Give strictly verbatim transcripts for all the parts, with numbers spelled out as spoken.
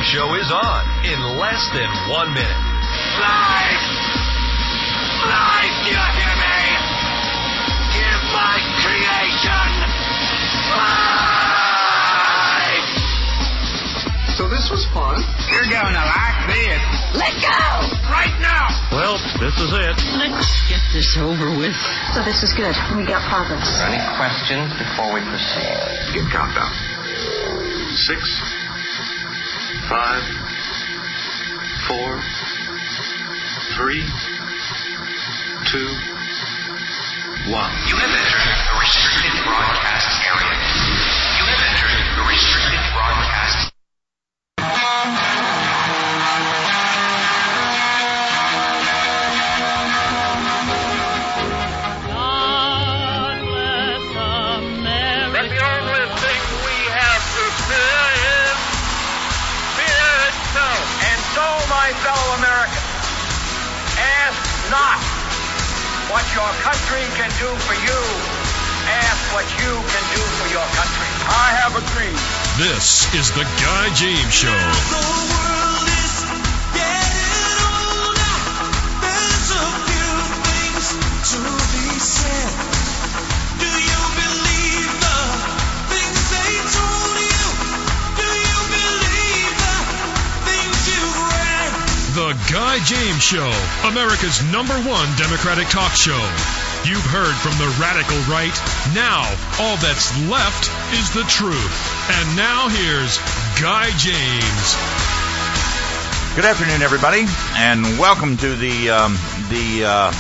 show is on in less than one minute. Live! Live! Do you hear me? Give my creation life! So this was fun. You're going to like this. Let go! Right now! Well, this is it. Let's get this over with. So this is good. We got progress. Are there any questions before we proceed? Give countdown. Six, five, four, three, two, one. You have entered a restricted broadcast area. You have entered a restricted broadcast. Fellow Americans, ask not what your country can do for you. Ask what you can do for your country. I have a dream. This is the Guy James Show. The world is getting older. There's a few things to be said. Do you believe the things they told you? Do you believe the things you've read? The Guy James Show, America's number one Democratic talk show. You've heard from the radical right. Now, all that's left is the truth. And now here's Guy James. Good afternoon, everybody, and welcome to the um, the. Uh,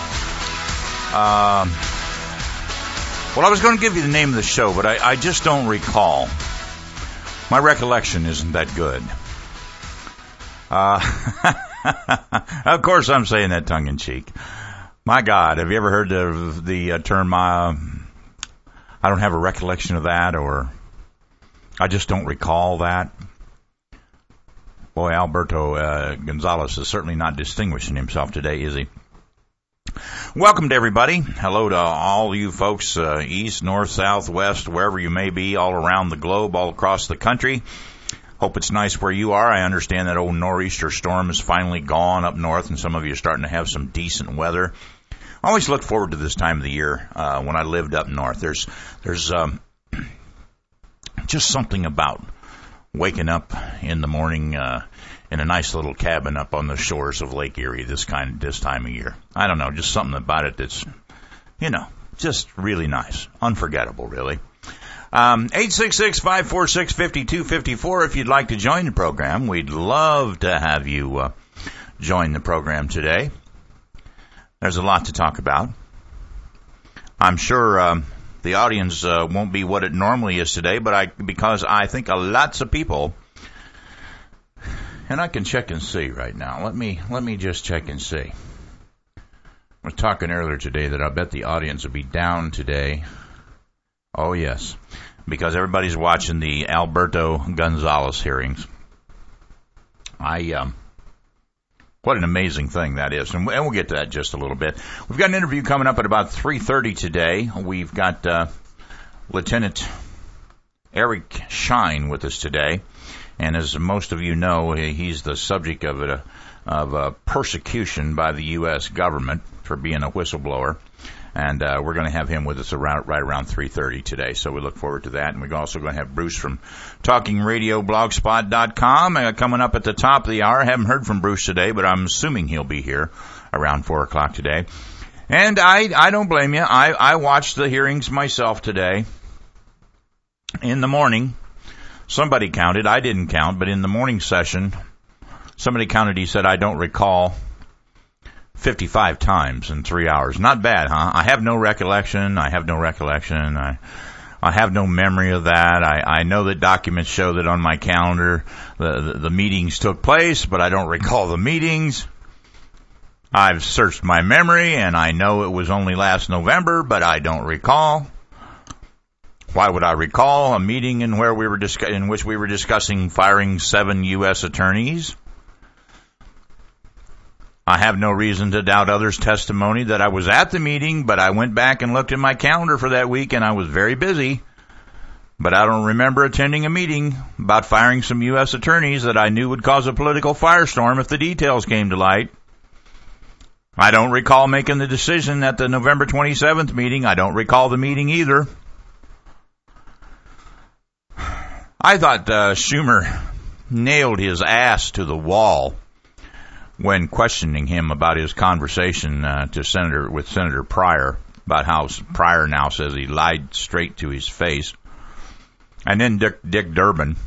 uh, well, I was going to give you the name of the show, but I, I just don't recall. My recollection isn't that good. Uh, of course, I'm saying that tongue in cheek. My God, have you ever heard the the uh, term? Uh, I don't have a recollection of that, or I just don't recall that. Boy, Alberto uh, Gonzalez is certainly not distinguishing himself today, is he? Welcome to everybody. Hello to all you folks, uh, east, north, south, west, wherever you may be, all around the globe, all across the country. Hope it's nice where you are. I understand that old nor'easter storm is finally gone up north, and some of you are starting to have some decent weather. I always look forward to this time of the year uh, when I lived up north. There's there's um, just something about waking up in the morning uh, in a nice little cabin up on the shores of Lake Erie this kind this time of year. I don't know, just something about it that's, you know, just really nice, unforgettable, really. Um, eight six six, five four six, five two five four if you'd like to join the program. We'd love to have you uh, join the program today. There's a lot to talk about. I'm sure um, the audience uh, won't be what it normally is today, but I because I think uh, lots of people, and I can check and see right now. Let me let me just check and see. I was talking earlier today that I bet the audience will be down today. Oh, yes, because everybody's watching the Alberto Gonzalez hearings. I, um, what an amazing thing that is, and we'll get to that just a little bit. We've got an interview coming up at about three thirty today. We've got uh, Lieutenant Eric Shine with us today, and as most of you know, he's the subject of a, of a persecution by the U S government for being a whistleblower. And uh, we're going to have him with us around right around three thirty today, so we look forward to that. And we're also going to have Bruce from Talking Radio Blogspot dot com uh, coming up at the top of the hour. I haven't heard from Bruce today, but I'm assuming he'll be here around four o'clock today. And I, I don't blame you. I, I watched the hearings myself today in the morning. Somebody counted. I didn't count, but in the morning session, somebody counted. He said, I don't recall fifty-five times in three hours. Not bad, huh? I have no recollection. I have no recollection. I I have no memory of that. I, I know that documents show that on my calendar the, the, the meetings took place, but I don't recall the meetings. I've searched my memory, and I know it was only last November, but I don't recall. Why would I recall a meeting in where we were discuss- in which we were discussing firing seven U S attorneys? I have no reason to doubt others' testimony that I was at the meeting, but I went back and looked at my calendar for that week, and I was very busy. But I don't remember attending a meeting about firing some U S attorneys that I knew would cause a political firestorm if the details came to light. I don't recall making the decision at the November twenty-seventh meeting. I don't recall the meeting either. I thought uh, Schumer nailed his ass to the wall when questioning him about his conversation uh, to Senator with Senator Pryor, about how Pryor now says he lied straight to his face. And then Dick, Dick Durbin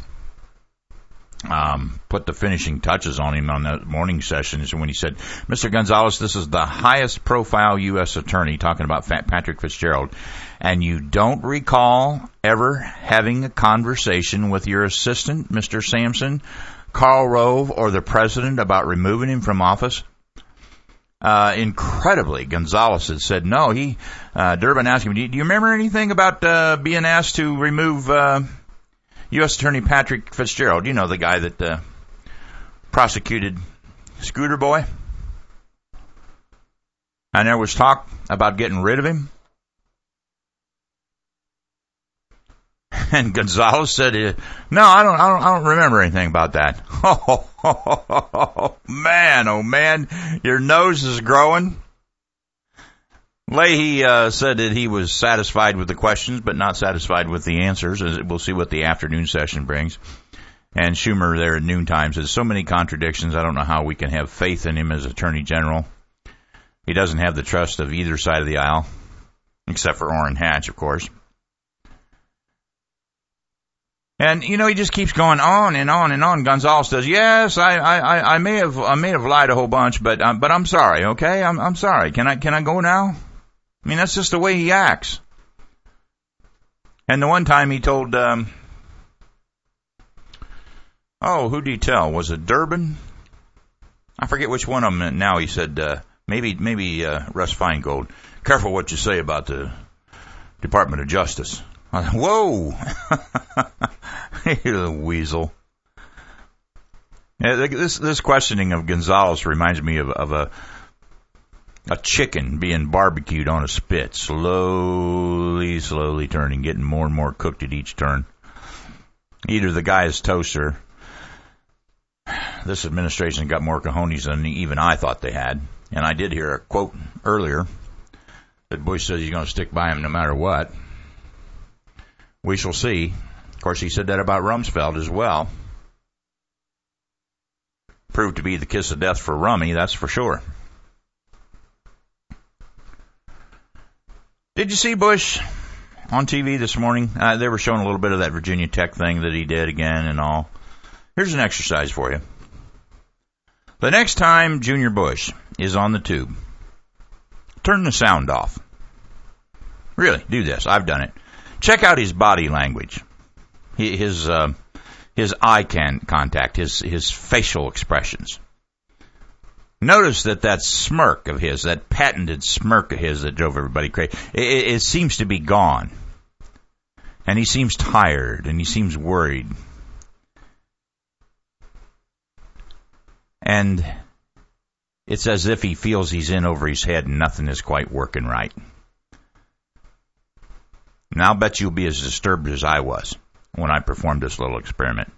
um, put the finishing touches on him on the morning sessions when he said, Mister Gonzalez, this is the highest profile U S attorney, talking about Patrick Fitzgerald, and you don't recall ever having a conversation with your assistant, Mister Sampson, Karl Rove, or the president about removing him from office? Uh, incredibly, Gonzalez had said no. He, uh, Durbin asked him, do you, do you remember anything about, uh, being asked to remove, uh, U S Attorney Patrick Fitzgerald? You know, the guy that, uh, prosecuted Scooter Boy? And there was talk about getting rid of him. And Gonzalez said, no, I don't, I don't, I don't remember anything about that. Oh, oh, oh, oh, man, oh man, your nose is growing. Leahy uh, said that he was satisfied with the questions, but not satisfied with the answers. We'll see what the afternoon session brings. And Schumer there at noontime says, so many contradictions, I don't know how we can have faith in him as Attorney General. He doesn't have the trust of either side of the aisle, except for Orrin Hatch, of course. And, you know, he just keeps going on and on and on. Gonzalez does, yes, I, I, I may have, I may have lied a whole bunch, but, um, but I'm sorry, okay? I'm, I'm sorry. Can I, can I go now? I mean, that's just the way he acts. And the one time he told, um, oh, who did he tell? Was it Durbin? I forget which one of them now. He said, uh, maybe, maybe, uh, Russ Feingold. Careful what you say about the Department of Justice. I thought, whoa! You're the weasel. Yeah, this this questioning of Gonzalez reminds me of, of a a chicken being barbecued on a spit, slowly, slowly turning, getting more and more cooked at each turn. Either the guy is toaster. This administration got more cojones than even I thought they had. And I did hear a quote earlier that Bush says he's going to stick by him no matter what. We shall see. Of course, he said that about Rumsfeld as well. Proved to be the kiss of death for Rummy, that's for sure. Did you see Bush on T V this morning? Uh, they were showing a little bit of that Virginia Tech thing that he did again and all. Here's an exercise for you. The next time Junior Bush is on the tube, turn the sound off. Really, do this. I've done it. Check out his body language, his uh, his eye can contact, his his facial expressions. Notice that that smirk of his, that patented smirk of his that drove everybody crazy, it, it, it seems to be gone. And he seems tired, and he seems worried. And it's as if he feels he's in over his head and nothing is quite working right. And I'll bet you'll be as disturbed as I was when I performed this little experiment.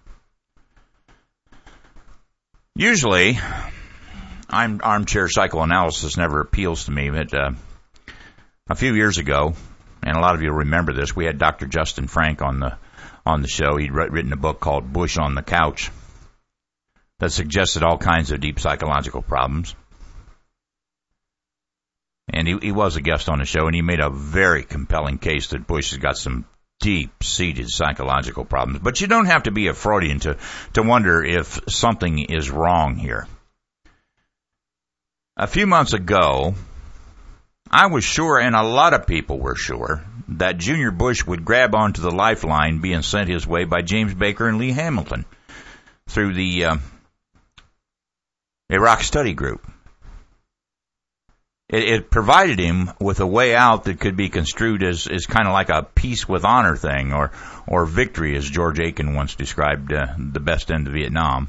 Usually, I'm, armchair psychoanalysis never appeals to me, but uh, a few years ago, and a lot of you will remember this, we had Doctor Justin Frank on the on the show. He'd written a book called Bush on the Couch that suggested all kinds of deep psychological problems. And he, he was a guest on the show, and he made a very compelling case that Bush has got some deep-seated psychological problems. But you don't have to be a Freudian to, to wonder if something is wrong here. A few months ago, I was sure, and a lot of people were sure, that Junior Bush would grab onto the lifeline being sent his way by James Baker and Lee Hamilton through the uh, Iraq Study Group. It, it provided him with a way out that could be construed as, as kind of like a peace with honor thing, or or victory, as George Aiken once described uh, the best end of Vietnam.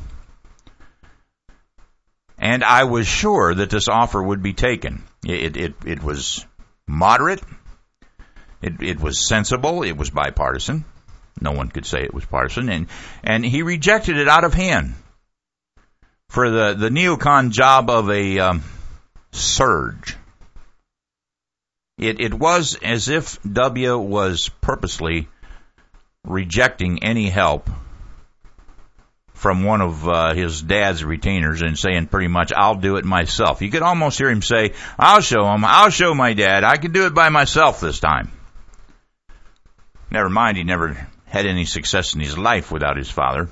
And I was sure that this offer would be taken. It it, it was moderate. It, it was sensible. It was bipartisan. No one could say it was partisan, and, and he rejected it out of hand for the, the neocon job of a um, surge. It, it was as if W was purposely rejecting any help from one of uh, his dad's retainers and saying pretty much, I'll do it myself. You could almost hear him say, I'll show him, I'll show my dad, I can do it by myself this time. Never mind, he never had any success in his life without his father.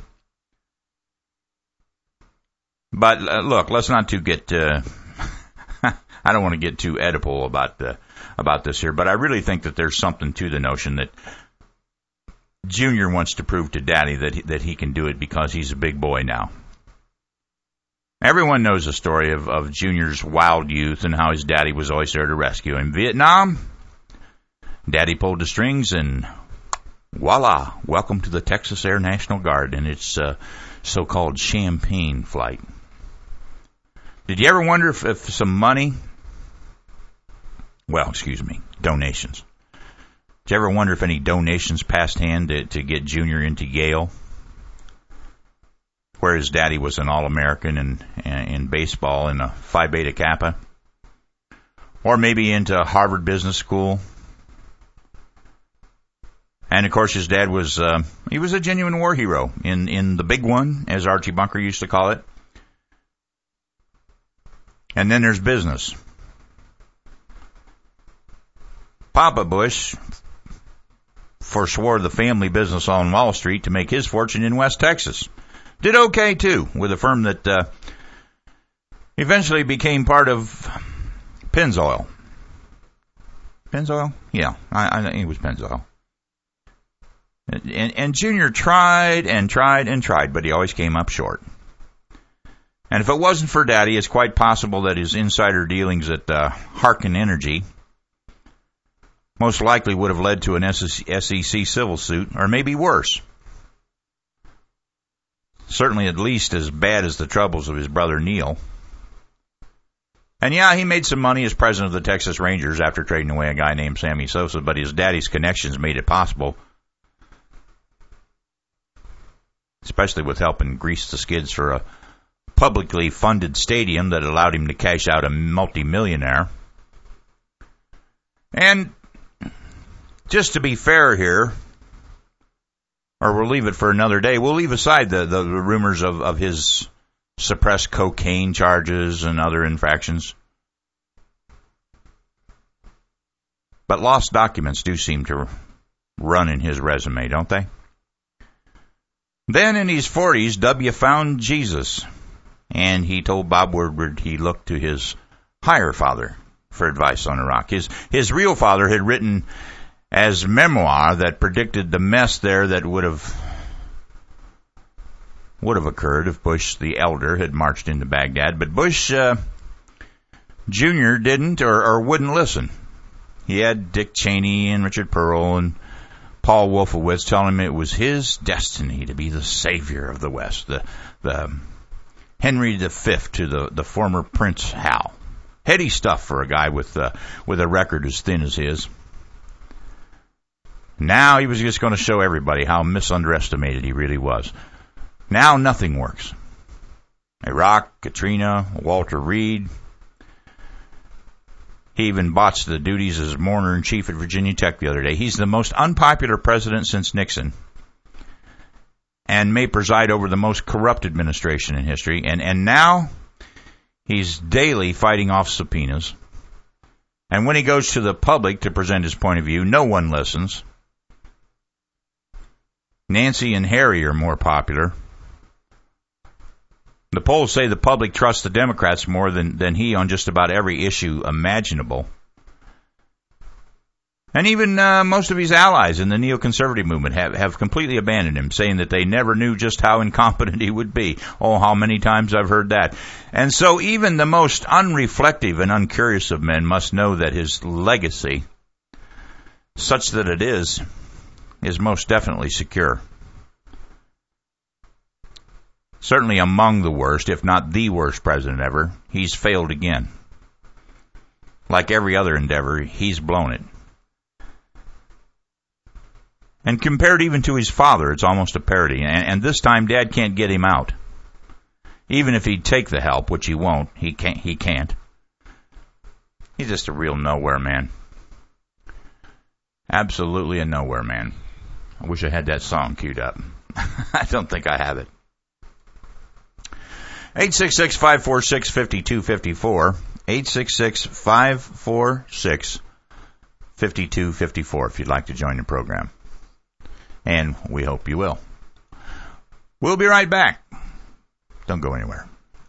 But uh, look, let's not too get, uh, I don't want to get too Oedipal about the, about this here, but I really think that there's something to the notion that Junior wants to prove to Daddy that he, that he can do it because he's a big boy now. Everyone knows the story of, of Junior's wild youth and how his daddy was always there to rescue him. Vietnam, Daddy pulled the strings and voila, welcome to the Texas Air National Guard and its uh, so-called champagne flight. Did you ever wonder if, if some money, well, excuse me, donations. Did you ever wonder if any donations passed hand to, to get Junior into Yale, where his daddy was an All-American in, in baseball in a Phi Beta Kappa? Or maybe into Harvard Business School? And, of course, his dad was, uh, he was a genuine war hero in, in the big one, as Archie Bunker used to call it. And then there's business. Papa Bush forswore the family business on Wall Street to make his fortune in West Texas. Did okay, too, with a firm that uh, eventually became part of Pennzoil. Pennzoil? Yeah, I, I think it was Pennzoil. And, and Junior tried and tried and tried, but he always came up short. And if it wasn't for Daddy, it's quite possible that his insider dealings at uh, Harken Energy most likely would have led to an S E C civil suit, or maybe worse. Certainly at least as bad as the troubles of his brother Neil. And yeah, he made some money as president of the Texas Rangers after trading away a guy named Sammy Sosa, but his daddy's connections made it possible. Especially with helping grease the skids for a publicly funded stadium that allowed him to cash out a multimillionaire. And just to be fair here, or we'll leave it for another day, we'll leave aside the, the, the rumors of, of his suppressed cocaine charges and other infractions. But lost documents do seem to run in his resume, don't they? Then in his forties, W found Jesus, and he told Bob Woodward he looked to his higher father for advice on Iraq. His, his real father had written as memoir that predicted the mess there that would have would have occurred if Bush the elder had marched into Baghdad. But Bush uh, Junior didn't or, or wouldn't listen. He had Dick Cheney and Richard Pearl and Paul Wolfowitz telling him it was his destiny to be the savior of the West, the the Henry the Fifth to the, the former Prince Hal. Heady stuff for a guy with uh, with a record as thin as his. Now he was just going to show everybody how misunderestimated he really was. Now nothing works. Iraq, Katrina, Walter Reed. He even botched the duties as mourner-in-chief at Virginia Tech the other day. He's the most unpopular president since Nixon, and may preside over the most corrupt administration in history. And, and now he's daily fighting off subpoenas. And when he goes to the public to present his point of view, no one listens. Nancy and Harry are more popular. The polls say the public trusts the Democrats more than, than he on just about every issue imaginable. And even uh, most of his allies in the neoconservative movement have, have completely abandoned him, saying that they never knew just how incompetent he would be. Oh, how many times I've heard that. And so even the most unreflective and uncurious of men must know that his legacy, such that it is, is most definitely secure. Certainly among the worst, if not the worst president ever, he's failed again. Like every other endeavor, he's blown it. And compared even to his father, it's almost a parody. And, and this time, Dad can't get him out. Even if he'd take the help, which he won't, he can't. He can't. He's just a real nowhere man. Absolutely a nowhere man. I wish I had that song queued up. I don't think I have it. eight six six, five four six, five two five four. eight six six, five four six, five two five four if you'd like to join the program. And we hope you will. We'll be right back. Don't go anywhere.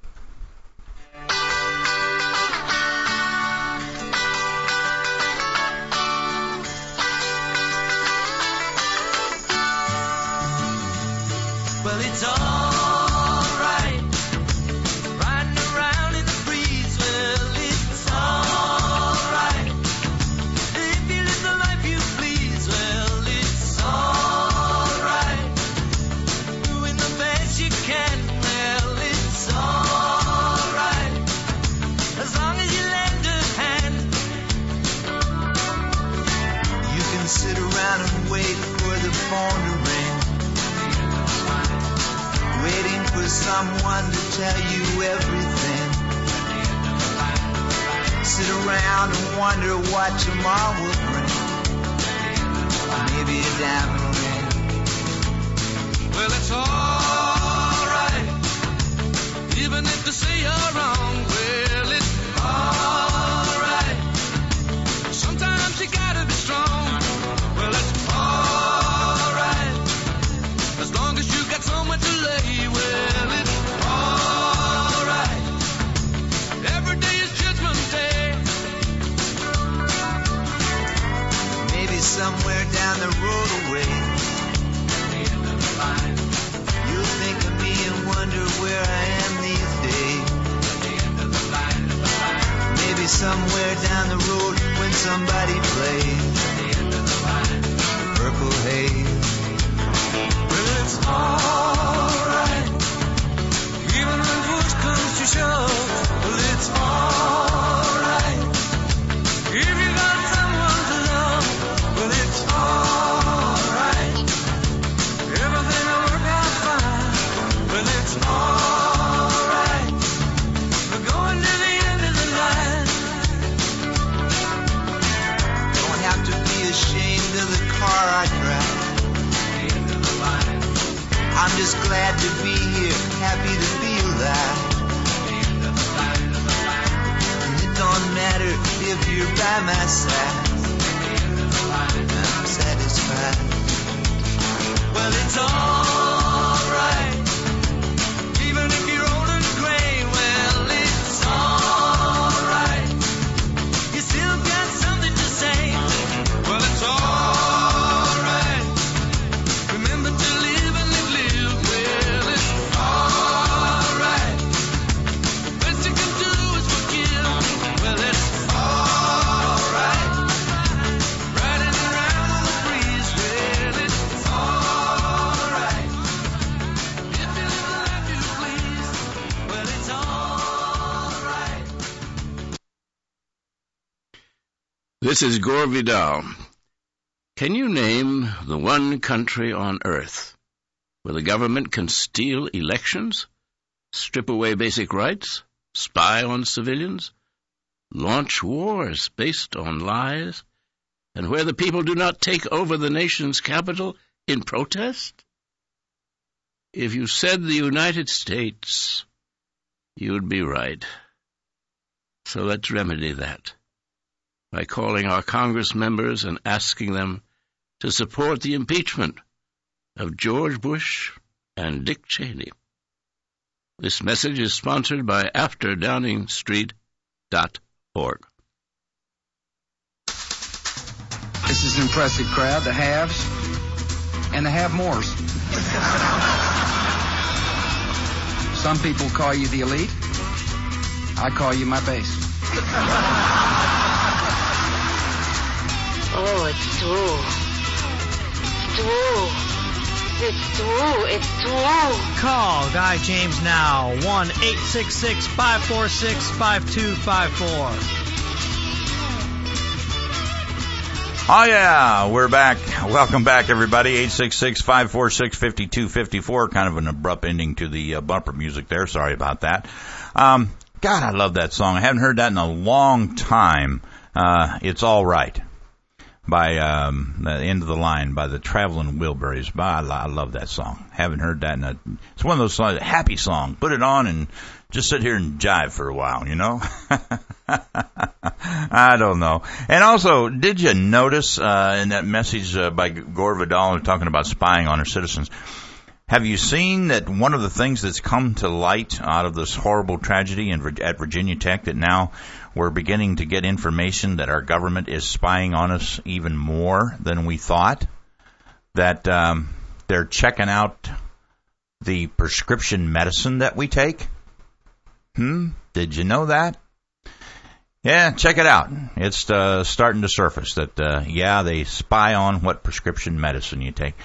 Well, it's all right, riding around in the breeze. Well, it's all right, if you live the life you please. Well, it's all right, doing the best you can. Well, it's all right, as long as you lend a hand. You can sit around and wait for the phone to ring, waiting for someone to tell you everything. Sit around and wonder what tomorrow will bring. Maybe a diamond ring. Well, it's alright, even if they say you're wrong. Well, it's alright, sometimes you gotta be strong. Well, it's alright, as long as you got somewhere to lay. Well, it's alright, every day is Judgment Day. Maybe somewhere down the road away, you'll think of me and wonder where I am these days. Maybe somewhere down the road when somebody plays Purple Haze. Well, it's alright, even when push comes to shove. Well, it's alright, if you got someone to love. Well, it's alright, everything will work out fine. Well, it's alright, we're going to the end of the line. Don't have to be ashamed of the car I drive. I'm just glad to be here, happy to be alive. And it don't matter if you're by my side, I'm satisfied. Well, it's alright, even if you're old and gray. Well, it's alright, you still got something to say. Well, it's alright, remember to live and live, live. Well, it's alright, the best you can do is forgive. Well, it's alright, riding around in the breeze. Well, it's alright, if you live the life you please. Well, it's alright. This is Gore Vidal. Can you name the one country on earth where the government can steal elections, strip away basic rights, spy on civilians, launch wars based on lies, and where the people do not take over the nation's capital in protest? If you said the United States, you'd be right. So let's remedy that by calling our Congress members and asking them to support the impeachment of George Bush and Dick Cheney. This message is sponsored by after downing street dot org. This is an impressive crowd, the haves and the have-mores. Some people call you the elite. I call you my base. Oh, it's true. True. It's true. It's true. Call Guy James now. one eight six six, five four six, five two five four. Oh, yeah, we're back. Welcome back, everybody. eight six six, five four six, five two five four. Kind of an abrupt ending to the uh, bumper music there. Sorry about that. Um, God, I love that song. I haven't heard that in a long time. Uh, It's All Right by um, the End of the Line by the Traveling Wilburys. I, I love that song. Haven't heard that in a... It's one of those songs, a happy song. Put it on and just sit here and jive for a while, you know? I don't know. And also, did you notice uh, in that message uh, by Gore Vidal talking about spying on our citizens, have you seen that one of the things that's come to light out of this horrible tragedy in, at Virginia Tech, that now we're beginning to get information that our government is spying on us even more than we thought? That um, they're checking out the prescription medicine that we take? Hmm? Did you know that? Yeah, check it out. It's uh, starting to surface that, uh, yeah, they spy on what prescription medicine you take.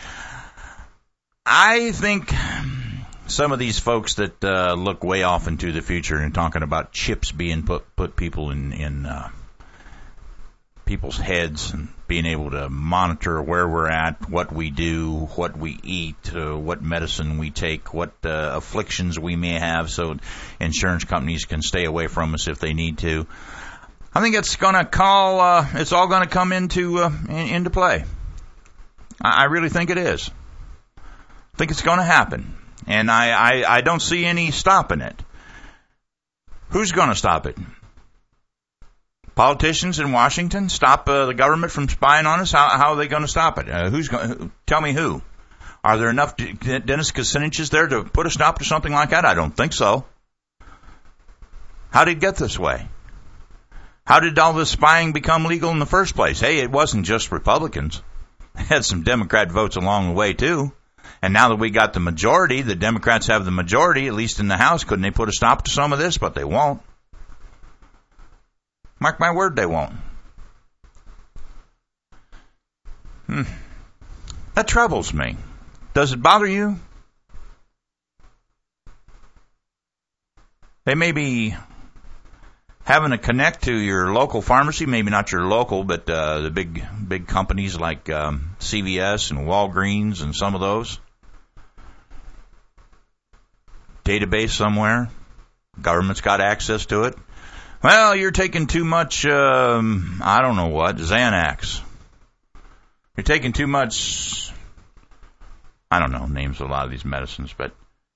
I think some of these folks that uh, look way off into the future and talking about chips being put put people in, in uh, people's heads and being able to monitor where we're at, what we do, what we eat, uh, what medicine we take, what uh, afflictions we may have, so insurance companies can stay away from us if they need to. I think it's going to call, uh, it's all going to come into uh, in, into play. I, I really think it is. I think it's going to happen. And I, I, I don't see any stopping it. Who's going to stop it? Politicians in Washington stop uh, the government from spying on us? How, how are they going to stop it? Uh, who's going? Tell me who. Are there enough D- Dennis Kucinichs there to put a stop to something like that? I don't think so. How did it get this way? How did all this spying become legal in the first place? Hey, it wasn't just Republicans. It had some Democrat votes along the way, too. And now that we got the majority, the Democrats have the majority, at least in the House, couldn't they put a stop to some of this? But they won't. Mark my word, they won't. Hmm. That troubles me. Does it bother you? They may be having to connect to your local pharmacy, maybe not your local, but uh, the big big companies like um, C V S and Walgreens and some of those. Database somewhere. Government's got access to it. Well, you're taking too much, um, I don't know what, Xanax. You're taking too much, I don't know, names of a lot of these medicines, but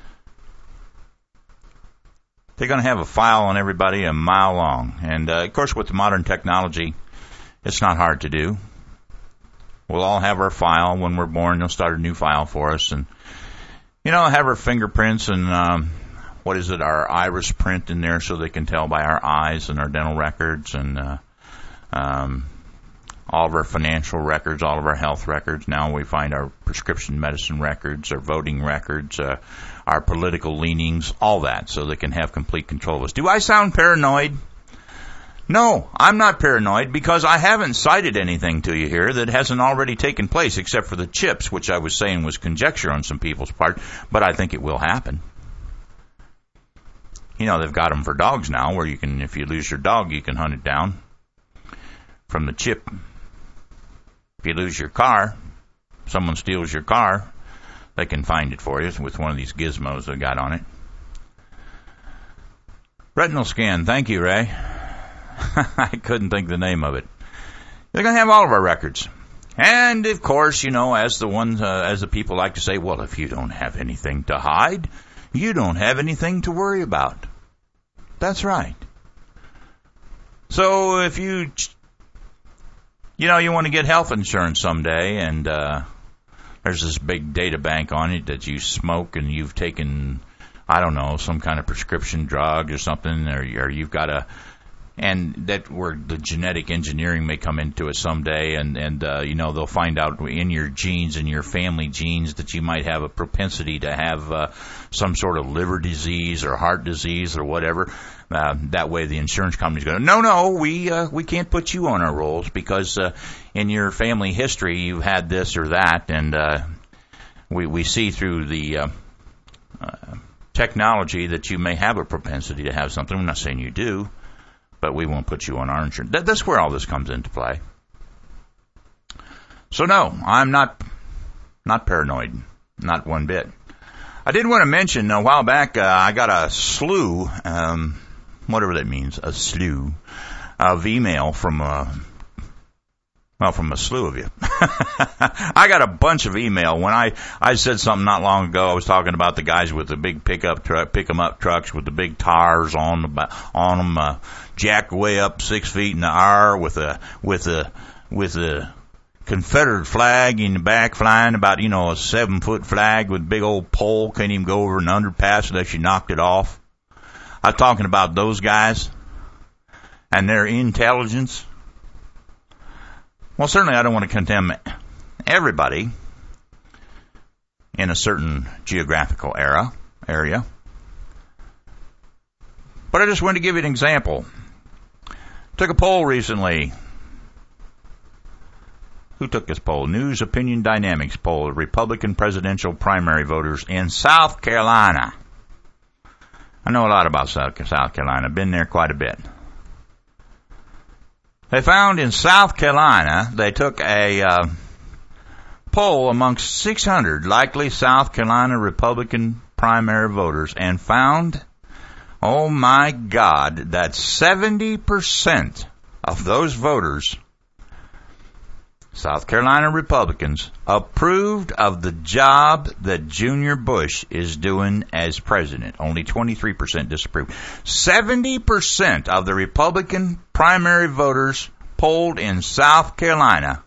they're going to have a file on everybody a mile long. And, uh, of course, with the modern technology, it's not hard to do. We'll all have our file. When we're born, they'll start a new file for us. And, you know, have our fingerprints and, um, what is it, our iris print in there so they can tell by our eyes and our dental records and uh, um, all of our financial records, all of our health records. Now we find our prescription medicine records, our voting records, uh, our political leanings, all that, so they can have complete control of us. Do I sound paranoid? No, I'm not paranoid because I haven't cited anything to you here that hasn't already taken place except for the chips, which I was saying was conjecture on some people's part, but I think it will happen. You know, they've got them for dogs now, where you can, if you lose your dog, you can hunt it down from the chip. If you lose your car, someone steals your car, they can find it for you with one of these gizmos they got on it. Retinal scan, thank you, Ray. I couldn't think the name of it. They're going to have all of our records. And, of course, you know, as the ones, uh, as the people like to say, well, if you don't have anything to hide, you don't have anything to worry about. That's right. So if you, you know, you want to get health insurance someday, and uh, there's this big data bank on it that you smoke and you've taken, I don't know, some kind of prescription drug or something, or, or you've got a, and that where the genetic engineering may come into it someday, and, and uh, you know, they'll find out in your genes and your family genes that you might have a propensity to have uh, some sort of liver disease or heart disease or whatever. Uh, that way the insurance company's going, no, no, we uh, we can't put you on our rolls because uh, in your family history you've had this or that, and uh, we, we see through the uh, uh, technology that you may have a propensity to have something. I'm not saying you do, but we won't put you on our insurance. That, that's where all this comes into play. So no, I'm not not paranoid, not one bit. I did want to mention a while back, uh, I got a slew, um, whatever that means, a slew of email from a, well, from a slew of you. I got a bunch of email when I, I said something not long ago. I was talking about the guys with the big pickup truck, pick 'em up trucks with the big tires on the, on them, uh, jacked way up six feet in the air with a, with a, with a Confederate flag in the back flying, about, you know, a seven foot flag with a big old pole, can't even go over an underpass unless you knocked it off. I'm talking about those guys and their intelligence. Well, certainly I don't want to condemn everybody in a certain geographical era, area. But I just wanted to give you an example. Took a poll recently. Who took this poll? News Opinion Dynamics poll of Republican presidential primary voters in South Carolina. I know a lot about South Carolina. I've been there quite a bit. They found in South Carolina, they took a uh, poll amongst six hundred likely South Carolina Republican primary voters and found, oh my God, that seventy percent of those voters, South Carolina Republicans, approved of the job that Junior Bush is doing as president. Only twenty-three percent disapproved. seventy percent of the Republican primary voters polled in South Carolina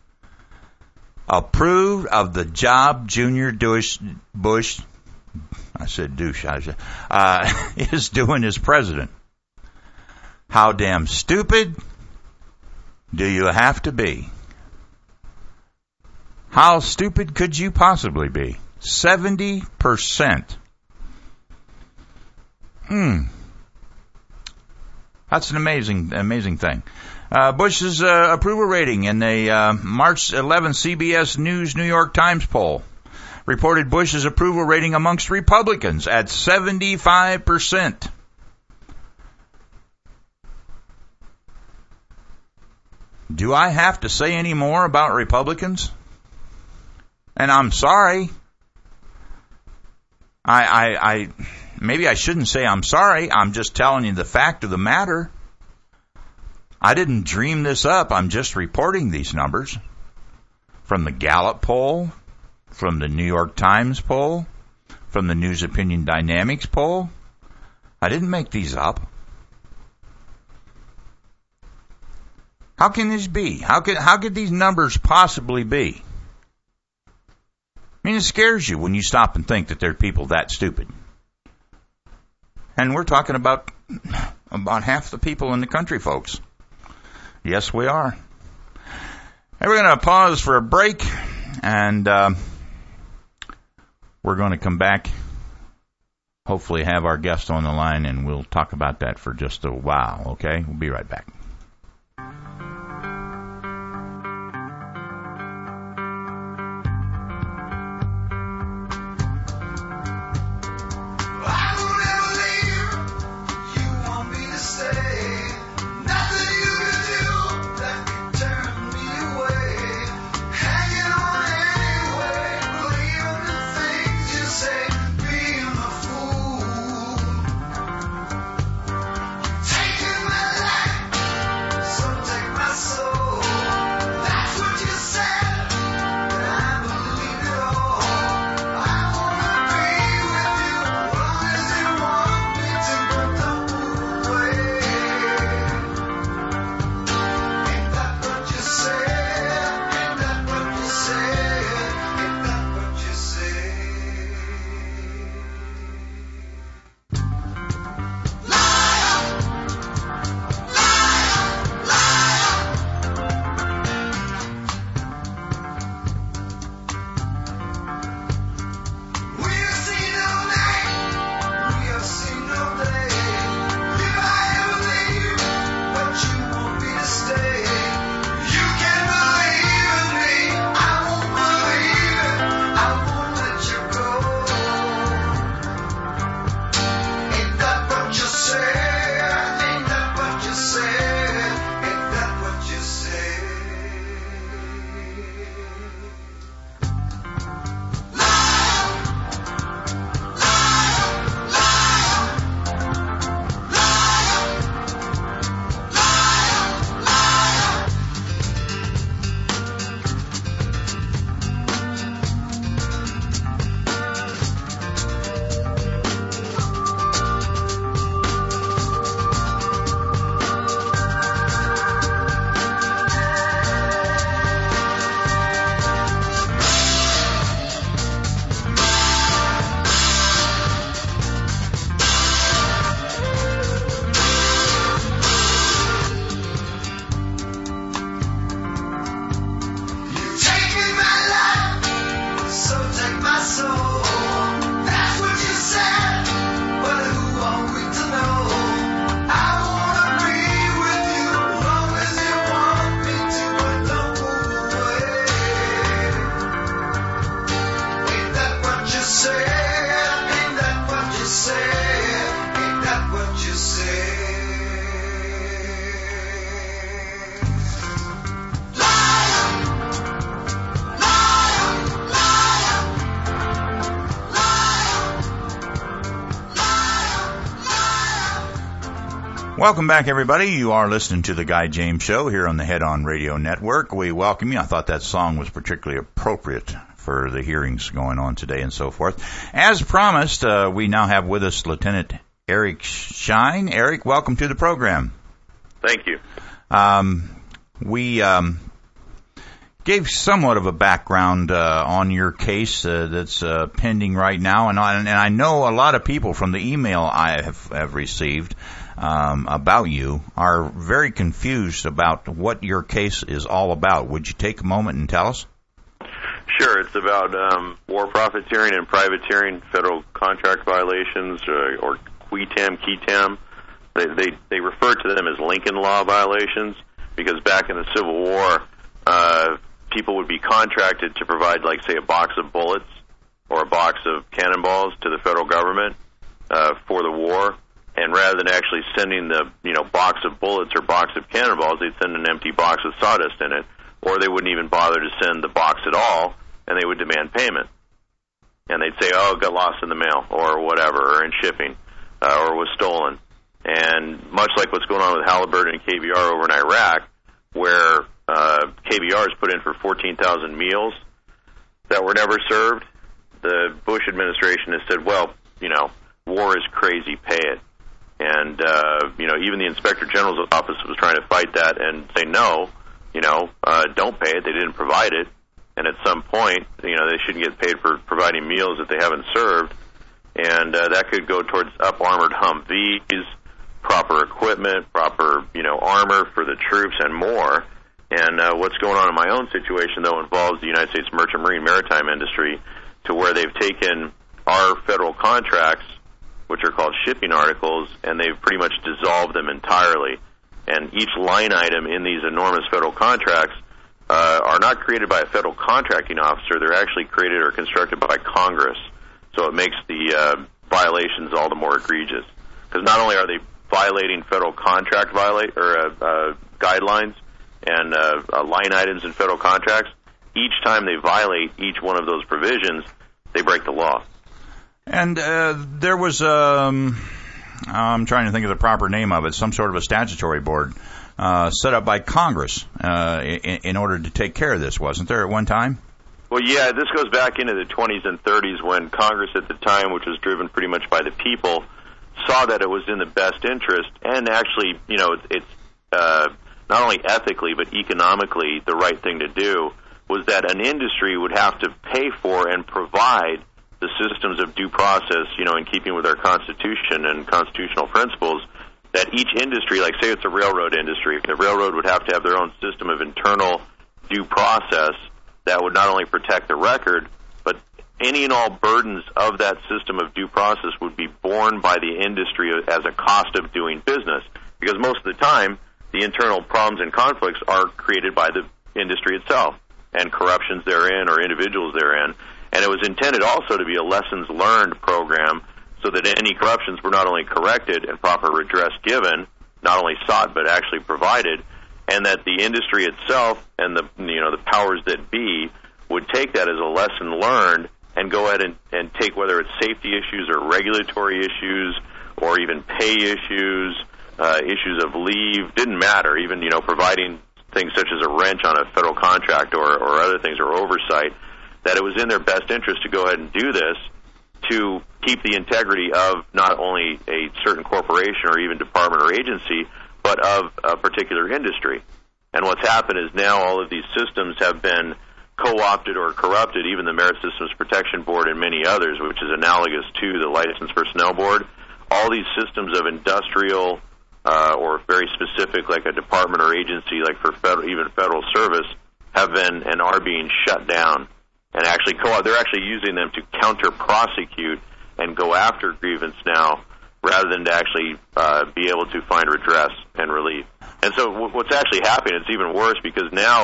approved of the job Junior Bush, Bush I said douche, I said, uh, is doing as president. How damn stupid do you have to be? How stupid could you possibly be? seventy percent. Hmm. That's an amazing, amazing thing. Uh, Bush's uh, approval rating in the uh, March eleventh C B S News New York Times poll reported Bush's approval rating amongst Republicans at seventy-five percent. Do I have to say any more about Republicans? And I'm sorry. I, I, I, maybe I shouldn't say I'm sorry. I'm just telling you the fact of the matter. I didn't dream this up. I'm just reporting these numbers from the Gallup poll, from the New York Times poll, from the News Opinion Dynamics poll. I didn't make these up. How can this be? How could, how could these numbers possibly be? I mean, it scares you when you stop and think that there are people that stupid. And we're talking about about half the people in the country, folks. Yes, we are. And we're going to pause for a break, and uh, we're going to come back, hopefully have our guest on the line, and we'll talk about that for just a while, okay? We'll be right back. Taking my life say? Ain't that what you say? Ain't that what you say? Liar, liar, liar, liar, liar, liar. Welcome back, everybody. You are listening to the Guy James Show here on the Head On Radio Network. We welcome you. I thought that song was particularly appropriate for the hearings going on today and so forth. As promised, uh, we now have with us Lieutenant Eric Shine. Eric, welcome to the program. Thank you. Um, we um, gave somewhat of a background uh, on your case uh, that's uh, pending right now, and I, and I know a lot of people from the email I have, have received um, about you are very confused about what your case is all about. Would you take a moment and tell us? Sure. It's about um, war profiteering and privateering, federal contract violations, uh, or quitam, quitam. They, they they refer to them as Lincoln Law violations because back in the Civil War, uh, people would be contracted to provide, like, say, a box of bullets or a box of cannonballs to the federal government uh, for the war. And rather than actually sending the, you know, box of bullets or box of cannonballs, they'd send an empty box with sawdust in it. Or they wouldn't even bother to send the box at all, and they would demand payment. And they'd say, oh, it got lost in the mail, or whatever, or in shipping, uh, or was stolen. And much like what's going on with Halliburton and K B R over in Iraq, where uh, K B R is put in for fourteen thousand meals that were never served, the Bush administration has said, well, you know, war is crazy, pay it. And, uh, you know, even the Inspector General's office was trying to fight that and say, no, you know, uh, don't pay it. They didn't provide it. And at some point, you know, they shouldn't get paid for providing meals that they haven't served. And uh, that could go towards up-armored Humvees, proper equipment, proper, you know, armor for the troops, and more. And uh, what's going on in my own situation, though, involves the United States Merchant Marine Maritime Industry, to where they've taken our federal contracts, which are called shipping articles, and they've pretty much dissolved them entirely. And each line item in these enormous federal contracts uh, are not created by a federal contracting officer. They're actually created or constructed by Congress. So it makes the uh, violations all the more egregious. Because not only are they violating federal contract violate or uh, uh, guidelines and uh, uh, line items in federal contracts, each time they violate each one of those provisions, they break the law. And uh, there was, um, I'm trying to think of the proper name of it, some sort of a statutory board uh, set up by Congress uh, in, in order to take care of this, wasn't there, at one time? Well, yeah, this goes back into the twenties and thirties when Congress at the time, which was driven pretty much by the people, saw that it was in the best interest and actually, you know, it's uh, not only ethically but economically the right thing to do, was that an industry would have to pay for and provide the systems of due process, you know, in keeping with our Constitution and constitutional principles, that each industry, like say it's a railroad industry, the railroad would have to have their own system of internal due process that would not only protect the record, but any and all burdens of that system of due process would be borne by the industry as a cost of doing business. Because most of the time, the internal problems and conflicts are created by the industry itself, and corruptions therein or individuals therein. And it was intended also to be a lessons learned program so that any corruptions were not only corrected and proper redress given, not only sought but actually provided, and that the industry itself and the you know the powers that be would take that as a lesson learned and go ahead and, and take whether it's safety issues or regulatory issues or even pay issues, uh, issues of leave, didn't matter, even you know providing things such as a wrench on a federal contract or, or other things or oversight, that it was in their best interest to go ahead and do this to keep the integrity of not only a certain corporation or even department or agency, but of a particular industry. And what's happened is now all of these systems have been co-opted or corrupted, even the Merit Systems Protection Board and many others, which is analogous to the Licensed Personnel Board. All these systems of industrial uh, or very specific, like a department or agency, like for federal, even federal service, have been and are being shut down. And actually, co- they're actually using them to counter-prosecute and go after grievance now, rather than to actually uh, be able to find redress and relief. And so, w- what's actually happening? It's even worse because now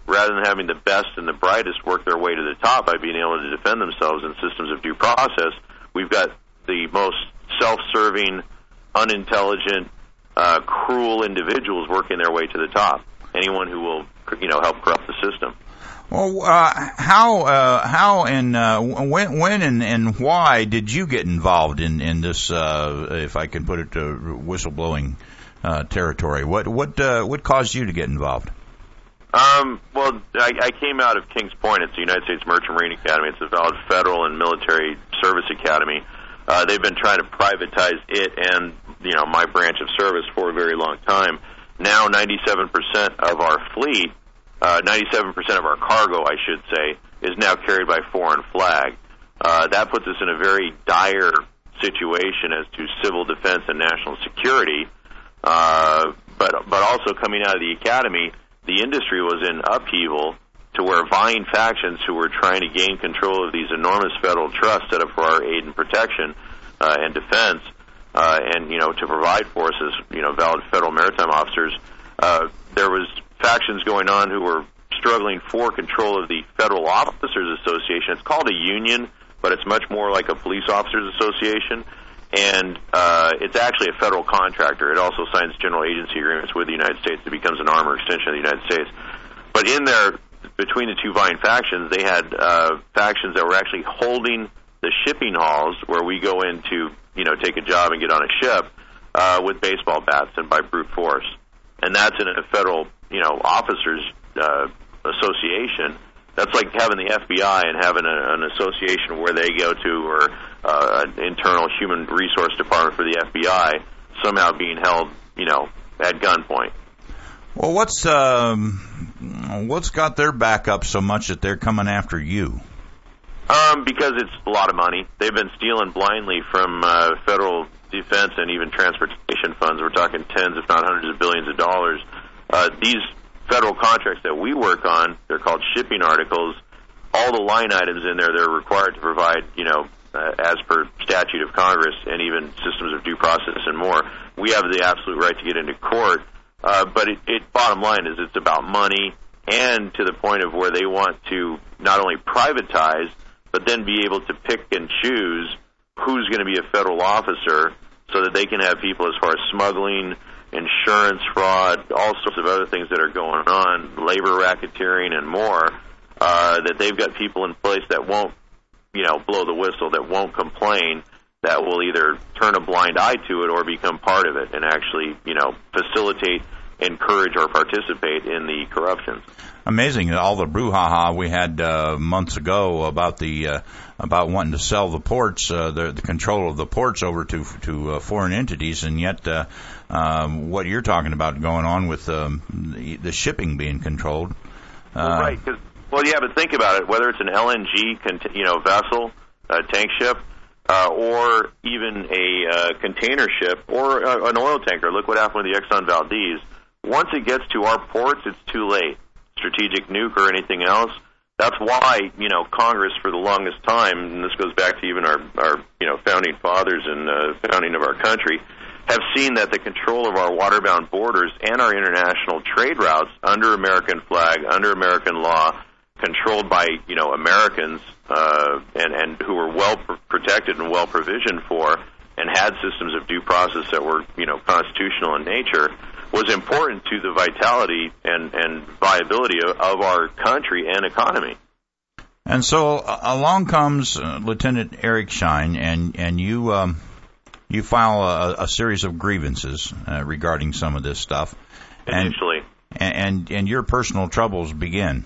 rather than having the best and the brightest work their way to the top by being able to defend themselves in systems of due process, we've got the most self-serving, unintelligent, uh, cruel individuals working their way to the top. Anyone who will, you know, help corrupt the system. Well, uh, how, uh, how, and uh, when, when, and, and why did you get involved in in this? Uh, if I can put it to whistleblowing uh, territory, what what uh, what caused you to get involved? Um, well, I, I came out of Kings Point. It's the United States Merchant Marine Academy. It's a valid federal and military service academy. Uh, they've been trying to privatize it and, you know, my branch of service for a very long time. Now, ninety-seven percent of our fleet, uh, ninety-seven percent of our cargo, I should say, is now carried by foreign flag. Uh, that puts us in a very dire situation as to civil defense and national security. Uh, but but also coming out of the academy, the industry was in upheaval to where vying factions who were trying to gain control of these enormous federal trusts set up for our aid and protection uh, and defense, uh, and, you know, to provide for us as, you know, valid federal maritime officers, uh, there was factions going on who were struggling for control of the Federal Officers Association. It's called a union, but it's much more like a police officers association. And uh, it's actually a federal contractor. It also signs general agency agreements with the United States. It becomes an arm or extension of the United States. But in there, between the two vying factions, they had uh, factions that were actually holding the shipping halls where we go in to, you know, take a job and get on a ship uh, with baseball bats and by brute force. And that's in a federal, you know, officers uh, association. That's like having the F B I and having a, an association where they go to, or uh, an internal human resource department for the F B I somehow being held, you know, at gunpoint. Well, what's um, what's got their back up so much that they're coming after you? Um, because it's a lot of money. They've been stealing blindly from uh, federal defense and even transportation funds. We're talking tens, if not hundreds of billions of dollars. Uh, these federal contracts that we work on, they're called shipping articles. All the line items in there, they're required to provide, you know, uh, as per statute of Congress and even systems of due process and more. We have the absolute right to get into court. Uh, but it, it, bottom line is it's about money, and to the point of where they want to not only privatize, but then be able to pick and choose who's going to be a federal officer so that they can have people as far as smuggling, insurance fraud, all sorts of other things that are going on, labor racketeering and more, uh, that they've got people in place that won't, you know, blow the whistle, that won't complain, that will either turn a blind eye to it or become part of it and actually, you know, facilitate, encourage, or participate in the corruption. Amazing, all the brouhaha we had uh, months ago about the uh, about wanting to sell the ports, uh, the, the control of the ports over to to uh, foreign entities, and yet uh, um, what you're talking about going on with um, the, the shipping being controlled. Uh, well, right, because well, yeah, but think about it. Whether it's an L N G, cont- you know, vessel, a tank ship, uh, or even a uh, container ship or uh, an oil tanker. Look what happened with the Exxon Valdez. Once it gets to our ports, it's too late. Strategic nuke or anything else. That's why, you know, Congress for the longest time, and this goes back to even our, our you know, founding fathers and uh, founding of our country, have seen that the control of our waterbound borders and our international trade routes under American flag, under American law, controlled by, you know, Americans uh, and, and who were well pr- protected and well provisioned for and had systems of due process that were, you know, constitutional in nature, was important to the vitality and, and viability of, of our country and economy. And so uh, along comes uh, Lieutenant Eric Shine, and and you um, you file a, a series of grievances uh, regarding some of this stuff. Initially. And, and and your personal troubles begin.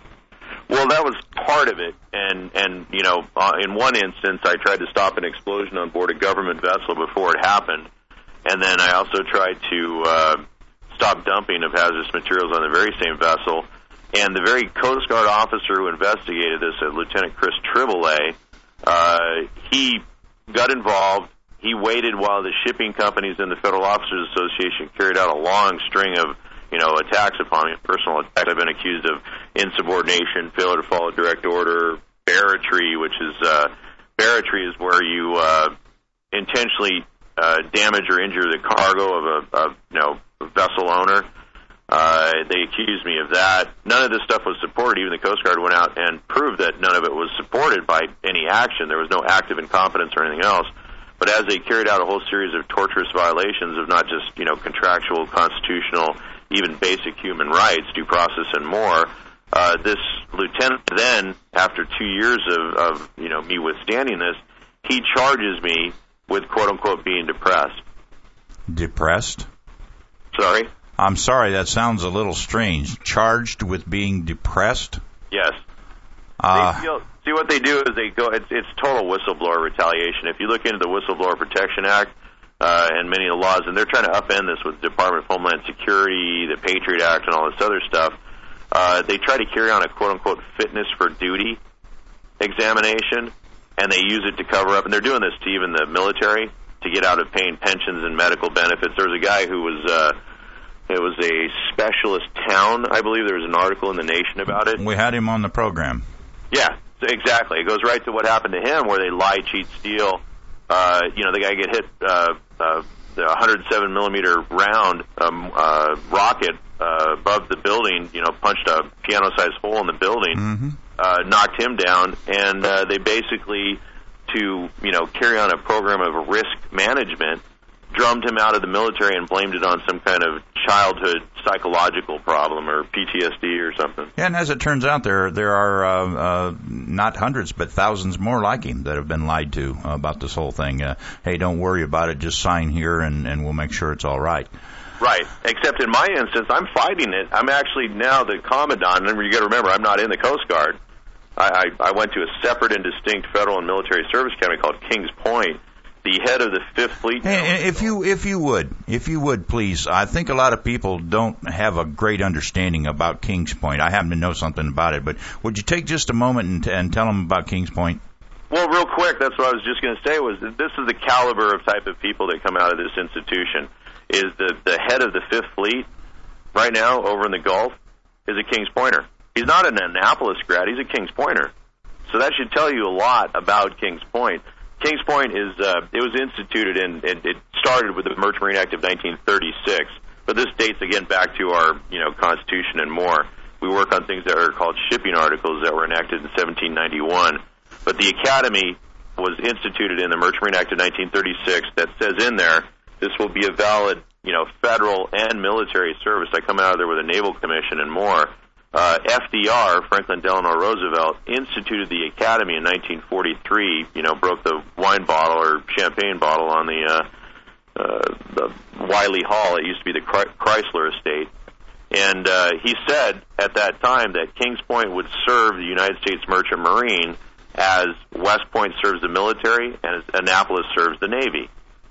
Well, that was part of it, and and you know, uh, in one instance, I tried to stop an explosion on board a government vessel before it happened. And then I also tried to uh, stop dumping of hazardous materials on the very same vessel. And the very Coast Guard officer who investigated this, uh, Lieutenant Chris Triboulet, uh, he got involved. He waited while the shipping companies and the Federal Officers Association carried out a long string of, you know, attacks upon me, personal attacks. I've been accused of insubordination, failure to follow direct order, barratry, which is uh, barratry is where you uh, intentionally Uh, damage or injure the cargo of a, of, you know, vessel owner. Uh, they accused me of that. None of this stuff was supported. Even the Coast Guard went out and proved that none of it was supported by any action. There was no active incompetence or anything else. But as they carried out a whole series of torturous violations of not just, you know, contractual, constitutional, even basic human rights, due process, and more, uh, this lieutenant then, after two years of, of, you know, me withstanding this, he charges me with, quote-unquote, being depressed. Depressed? Sorry? I'm sorry, that sounds a little strange. Charged with being depressed? Yes. Uh, they feel, see, what they do is they go, it's, it's total whistleblower retaliation. If you look into the Whistleblower Protection Act uh, and many of the laws, and they're trying to upend this with the Department of Homeland Security, the Patriot Act, and all this other stuff, uh, they try to carry on a quote-unquote fitness for duty examination, and they use it to cover up, and they're doing this to even the military, to get out of paying pensions and medical benefits. There was a guy who was... Uh, It was a specialist town, I believe. There was an article in The Nation about it. We had him on the program. Yeah, exactly. It goes right to what happened to him, where they lie, cheat, steal. Uh, you know, the guy get hit, uh, uh, the one hundred seven millimeter round um, uh, rocket uh, above the building, you know, punched a piano-sized hole in the building, mm-hmm. uh, knocked him down, and uh, they basically, to, you know, carry on a program of risk management, drummed him out of the military and blamed it on some kind of childhood psychological problem or P T S D or something. Yeah, and as it turns out, there there are uh, uh, not hundreds but thousands more like him that have been lied to uh, about this whole thing. Uh, hey, don't worry about it. Just sign here, and, and we'll make sure it's all right. Right. Except in my instance, I'm fighting it. I'm actually now the commandant. And you got to remember, I'm not in the Coast Guard. I, I, I went to a separate and distinct federal and military service academy called Kings Point. The head of the Fifth Fleet. Hey, if you if you would, if you would, please. I think a lot of people don't have a great understanding about Kings Point. I happen to know something about it, but would you take just a moment and, and tell them about Kings Point? Well, real quick, that's what I was just going to say. Was that this is the caliber of type of people that come out of this institution? Is the the head of the Fifth Fleet right now over in the Gulf is a Kings Pointer. He's not an Annapolis grad. He's a Kings Pointer. So that should tell you a lot about Kings Point. Kings Point is, uh, it was instituted and it, it started with the Merchant Marine Act of nineteen thirty-six, but this dates again back to our, you know, Constitution and more. We work on things that are called shipping articles that were enacted in seventeen ninety-one, but the Academy was instituted in the Merchant Marine Act of nineteen thirty-six that says in there, this will be a valid, you know, federal and military service. I come out of there with a naval commission and more. Uh, F D R, Franklin Delano Roosevelt, instituted the Academy in nineteen forty-three, you know, broke the wine bottle or champagne bottle on the, uh, uh, the Wiley Hall. It used to be the Chrysler estate. And uh, he said at that time that Kings Point would serve the United States Merchant Marine as West Point serves the military and as Annapolis serves the Navy.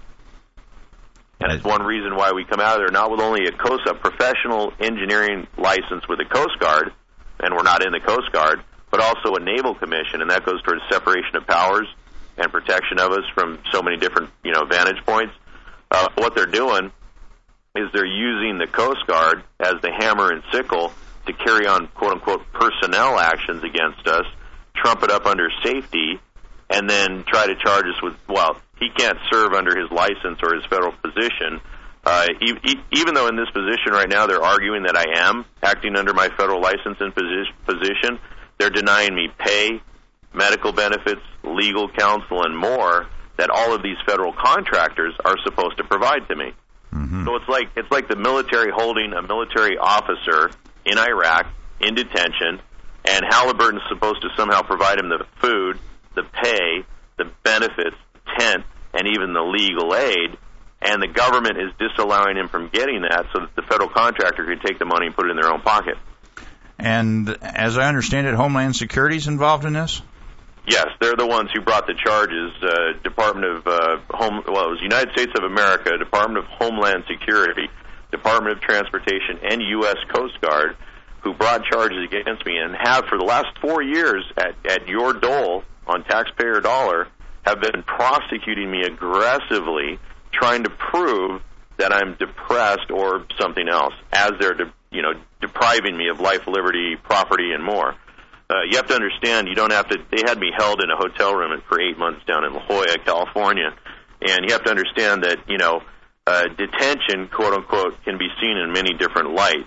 And it's one reason why we come out of there not with only a Coast, a professional engineering license with the Coast Guard, and we're not in the Coast Guard, but also a naval commission, and that goes towards separation of powers and protection of us from so many different, you know, vantage points. Uh, what they're doing is they're using the Coast Guard as the hammer and sickle to carry on, quote-unquote, personnel actions against us, trump it up under safety, and then try to charge us with, well, he can't serve under his license or his federal position. Uh, e- e- even though in this position right now they're arguing that I am acting under my federal license and posi- position, they're denying me pay, medical benefits, legal counsel, and more that all of these federal contractors are supposed to provide to me. Mm-hmm. So it's like it's like the military holding a military officer in Iraq in detention, and Halliburton's supposed to somehow provide him the food, the pay, the benefits, tent, and even the legal aid, and the government is disallowing him from getting that so that the federal contractor can take the money and put it in their own pocket. And as I understand it, Homeland Security is involved in this? Yes, they're the ones who brought the charges. Uh, Department of uh, Home, well, it was United States of America, Department of Homeland Security, Department of Transportation, and U S Coast Guard, who brought charges against me and have for the last four years at, at your dole on taxpayer dollar have been prosecuting me aggressively, trying to prove that I'm depressed or something else, as they're, de- you know, depriving me of life, liberty, property, and more. Uh, you have to understand, you don't have to, they had me held in a hotel room for eight months down in La Jolla, California, and you have to understand that, you know, uh, detention, quote unquote, can be seen in many different light.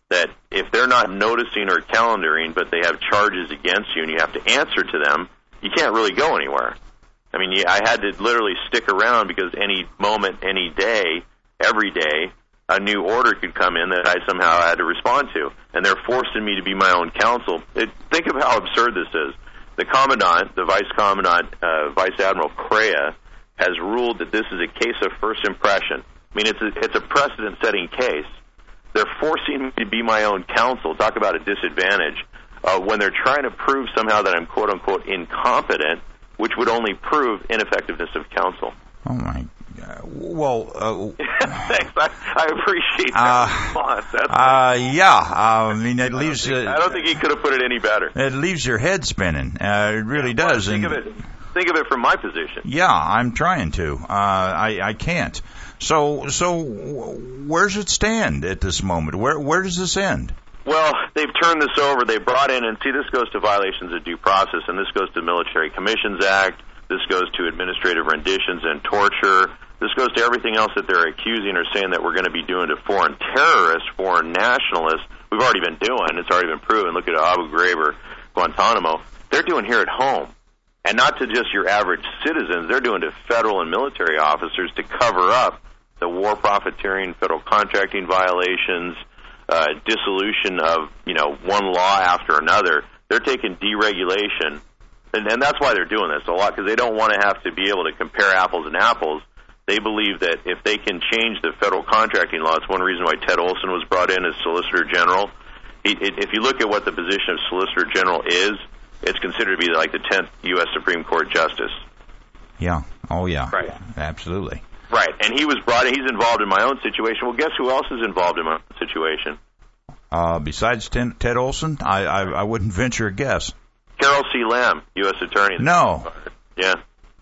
that if they're not noticing or calendaring, but they have charges against you and you have to answer to them, you can't really go anywhere. I mean, I had to literally stick around because any moment, any day, every day, a new order could come in that I somehow had to respond to. And they're forcing me to be my own counsel. It, think of how absurd this is. The Commandant, the Vice Commandant, uh, Vice Admiral Correa, has ruled that this is a case of first impression. I mean, it's a, it's a precedent-setting case. They're forcing me to be my own counsel. Talk about a disadvantage. Uh, when they're trying to prove somehow that I'm quote-unquote incompetent, which would only prove ineffectiveness of counsel. Oh, my God. Well, uh, thanks. I, I appreciate that uh, response. That's uh, yeah, uh, I mean, it leaves... I don't, think, uh, I don't think he could have put it any better. It leaves your head spinning. Uh, it really yeah, well, does. Think and, of it. Think of it from my position. Yeah, I'm trying to. Uh, I, I can't. So, so where's it stand at this moment? Where, where does this end? Well, they've turned this over. They brought in, and see, this goes to violations of due process, and this goes to Military Commissions Act. This goes to administrative renditions and torture. This goes to everything else that they're accusing or saying that we're going to be doing to foreign terrorists, foreign nationalists. We've already been doing. It's already been proven. Look at Abu Ghraib or Guantanamo. They're doing here at home. And not to just your average citizens. They're doing to federal and military officers to cover up the war profiteering, federal contracting violations, uh, dissolution of, you know, one law after another. They're taking deregulation. And, and that's why they're doing this a lot, because they don't want to have to be able to compare apples and apples. They believe that if they can change the federal contracting law, it's one reason why Ted Olson was brought in as Solicitor General. He, it, if you look at what the position of Solicitor General is, it's considered to be like the tenth U S Supreme Court Justice. Yeah. Oh, yeah. Right. Absolutely. Right. And he was brought in. He's involved in my own situation. Well, guess who else is involved in my own situation? Uh, besides ten, Ted Olson, I, I, I wouldn't venture a guess. Carol C. Lamb, U S Attorney. No. Yeah.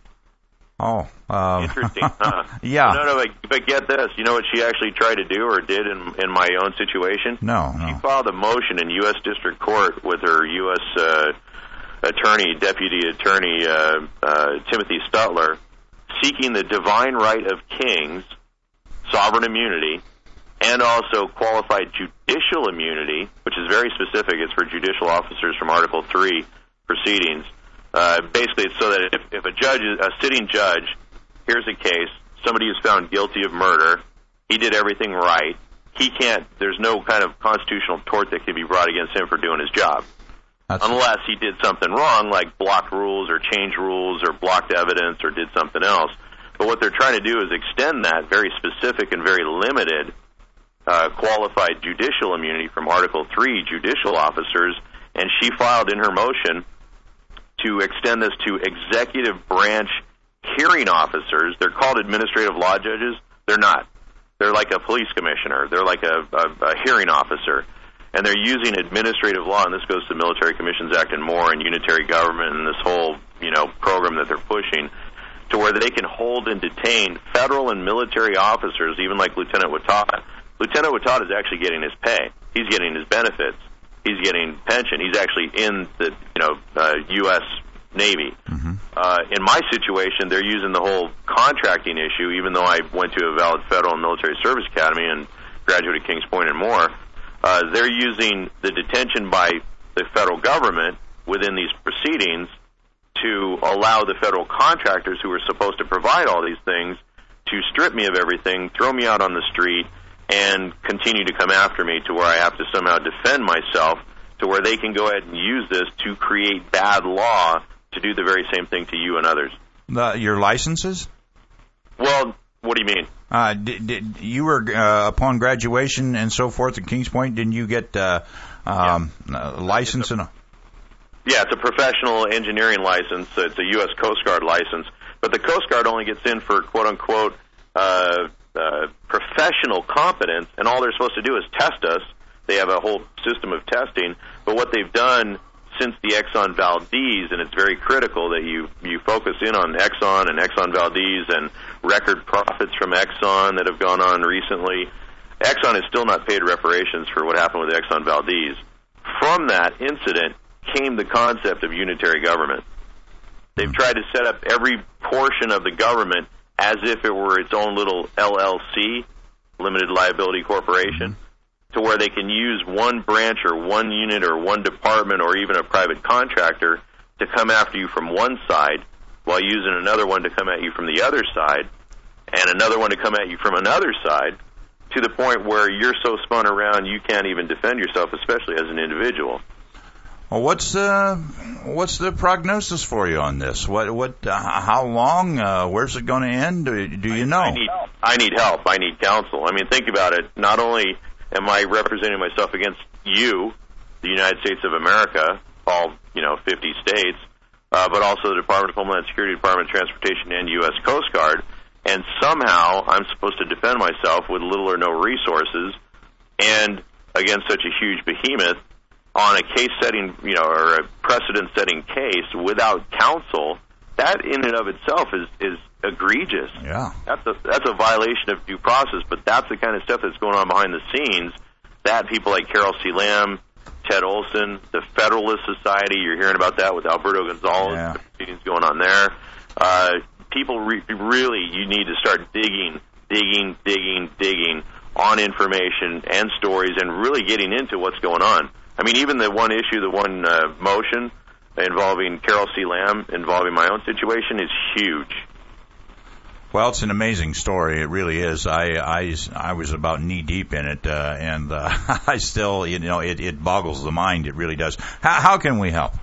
Oh. Um, Interesting. Huh? Yeah. No, no, but, but get this. You know what she actually tried to do or did in, in my own situation? No, no. She filed a motion in U S District Court with her U S Uh, Attorney, Deputy Attorney uh, uh, Timothy Stutler, seeking the divine right of kings, sovereign immunity, and also qualified judicial immunity, which is very specific. It's for judicial officers from Article three proceedings. Uh, basically, it's so that if, if a judge, is, a sitting judge, here's a case, somebody is found guilty of murder, he did everything right, he can't, there's no kind of constitutional tort that can be brought against him for doing his job. That's unless he did something wrong, like blocked rules or changed rules or blocked evidence or did something else. But what they're trying to do is extend that very specific and very limited uh, qualified judicial immunity from Article three judicial officers, and she filed in her motion to extend this to executive branch hearing officers. They're called administrative law judges. They're not. They're like a police commissioner. They're like a, a, a hearing officer. And they're using administrative law, and this goes to the Military Commissions Act and more, and unitary government and this whole, you know, program that they're pushing, to where they can hold and detain federal and military officers, even like Lieutenant Watat. Lieutenant Watat is actually getting his pay. He's getting his benefits. He's getting pension. He's actually in the, you know, uh, U S Navy. Mm-hmm. Uh, in my situation, they're using the whole contracting issue, even though I went to a valid federal and military service academy and graduated Kings Point and more. Uh, they're using the detention by the federal government within these proceedings to allow the federal contractors who are supposed to provide all these things to strip me of everything, throw me out on the street, and continue to come after me to where I have to somehow defend myself, to where they can go ahead and use this to create bad law to do the very same thing to you and others. The, your licenses? Well, what do you mean? Uh, did, did you were uh, upon graduation and so forth at Kings Point? Didn't you get uh, um, yeah. a license? And a... Yeah, it's a professional engineering license. It's a U S Coast Guard license, but the Coast Guard only gets in for quote unquote uh, uh, professional competence, and all they're supposed to do is test us. They have a whole system of testing, but what they've done since the Exxon Valdez, and it's very critical that you, you focus in on Exxon and Exxon Valdez and record profits from Exxon that have gone on recently. Exxon has still not paid reparations for what happened with Exxon Valdez. From that incident came the concept of unitary government. They've tried to set up every portion of the government as if it were its own little L L C, limited liability corporation, to where they can use one branch or one unit or one department or even a private contractor to come after you from one side while using another one to come at you from the other side and another one to come at you from another side, to the point where you're so spun around you can't even defend yourself, especially as an individual. Well, what's the what's the prognosis for you on this? What what? Uh, how long? Uh, where's it going to end? Do, do you know? I need, I need help. I need counsel. I mean, think about it. Not only am I representing myself against you, the United States of America, all you know, fifty states, uh, but also the Department of Homeland Security, Department of Transportation, and U S Coast Guard. And somehow I'm supposed to defend myself with little or no resources, and against such a huge behemoth on a case-setting, you know, or a precedent-setting case without counsel. That in and of itself is is egregious. Yeah, that's a that's a violation of due process. But that's the kind of stuff that's going on behind the scenes. That people like Carol C. Lam, Ted Olson, the Federalist Society, you're hearing about that with Alberto Gonzalez, yeah. proceedings going on there. Uh, people re- really, you need to start digging, digging, digging, digging on information and stories and really getting into what's going on. I mean, even the one issue, the one uh, motion involving Carol C. Lam, involving my own situation, is huge. Well, it's an amazing story. It really is. I I, I was about knee deep in it, uh, and uh, I still, you know, it, it boggles the mind. It really does. How, how can we help?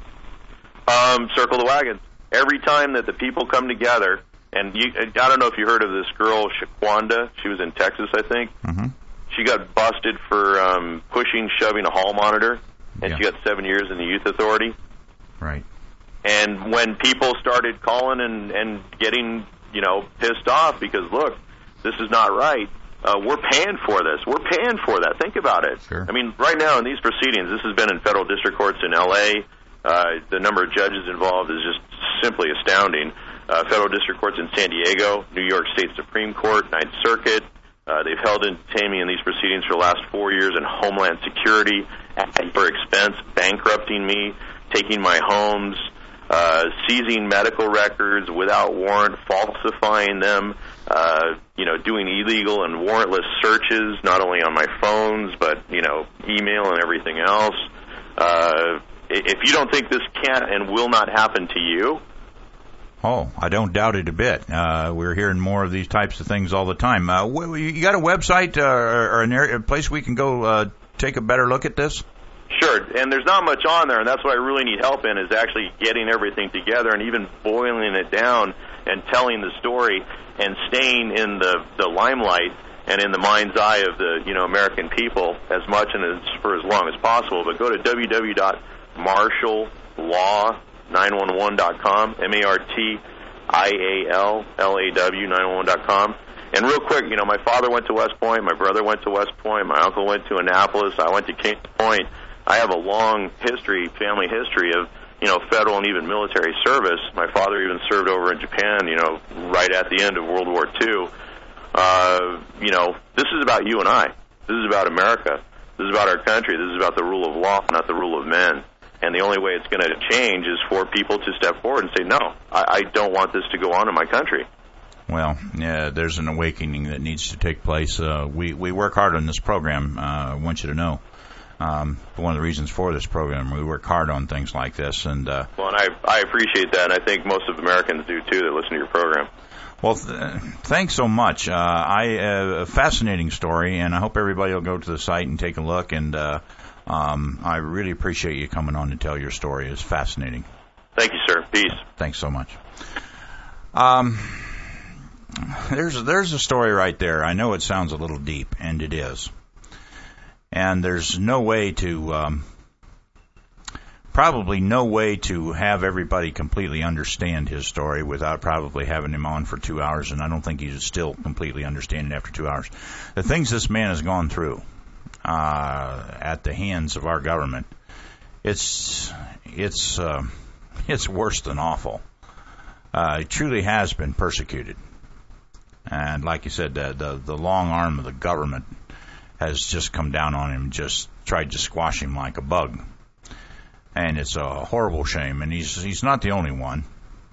Um, circle the wagons. Every time that the people come together, and you, I don't know if you heard of this girl, Shaquanda. She was in Texas, I think. Mm-hmm. She got busted for um, pushing, shoving a hall monitor, and yeah. she got seven years in the youth authority. Right. And when people started calling and, and getting, you know, pissed off because, look, this is not right, uh, we're paying for this. We're paying for that. Think about it. Sure. I mean, right now in these proceedings, this has been in federal district courts in L A Uh, the number of judges involved is just simply astounding. Uh, federal district courts in San Diego, New York State Supreme Court, Ninth Circuit. Uh, they've held and detained me in these proceedings for the last four years in Homeland Security, asking for expense, bankrupting me, taking my homes, uh, seizing medical records without warrant, falsifying them, uh, you know, doing illegal and warrantless searches, not only on my phones, but, you know, email and everything else. Uh, if you don't think this can and will not happen to you, Oh, I don't doubt it a bit. Uh, we're hearing more of these types of things all the time. Uh, you got a website uh, or an area, a place we can go uh, take a better look at this? Sure, and there's not much on there, and that's what I really need help in, is actually getting everything together and even boiling it down and telling the story and staying in the, the limelight and in the mind's eye of the, you know, American people as much and as, for as long as possible. But go to w w w dot martial law nine one one dot com, M A R T I A L L A W nine one one dot com. And real quick, you know, my father went to West Point, my brother went to West Point, my uncle went to Annapolis, I went to Kings Point. I have a long history, family history of, you know, federal and even military service. My father even served over in Japan, you know, right at the end of World War Two. Uh, you know, this is about you and I. This is about America. This is about our country. This is about the rule of law, not the rule of men. And the only way it's going to change is for people to step forward and say, no, I, I don't want this to go on in my country. Well, yeah, there's an awakening that needs to take place. Uh, we, we work hard on this program, uh, I want you to know. Um, one of the reasons for this program, we work hard on things like this. And uh, well, and I, I appreciate that, and I think most of Americans do, too, that listen to your program. Well, th- thanks so much. Uh, I uh, a fascinating story, and I hope everybody will go to the site and take a look. And uh, um, I really appreciate you coming on to tell your story. It's fascinating. Thank you, sir. Peace. Thanks so much. Um, there's there's a story right there. I know it sounds a little deep, and it is. And there's no way to, um, probably no way to have everybody completely understand his story without probably having him on for two hours, and I don't think he's still completely understanding after two hours. The things this man has gone through uh, at the hands of our government, it's it's uh, it's worse than awful. Uh, he truly has been persecuted, and like you said, the the, the long arm of the government has just come down on him, just tried to squash him like a bug. And it's a horrible shame, and he's he's not the only one.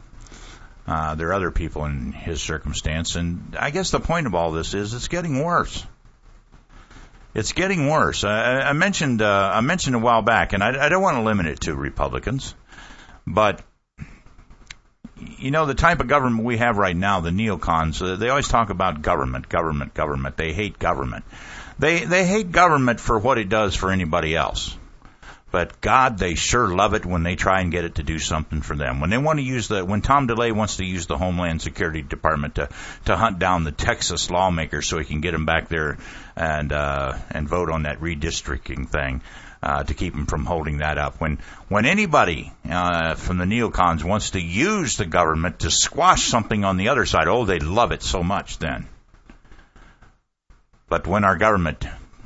Uh, there are other people in his circumstance, and I guess the point of all this is it's getting worse. It's getting worse. I, I mentioned uh, I mentioned a while back, and I, I don't want to limit it to Republicans, but you know, the type of government we have right now, the neocons, uh, they always talk about government, government, government. They hate government. They they hate government for what it does for anybody else. But God, they sure love it when they try and get it to do something for them. When they want to use the, when Tom DeLay wants to use the Homeland Security Department to to hunt down the Texas lawmakers so he can get them back there and uh, and vote on that redistricting thing uh, to keep them from holding that up. When when anybody uh, from the neocons wants to use the government to squash something on the other side, oh, they love it so much then. But when our government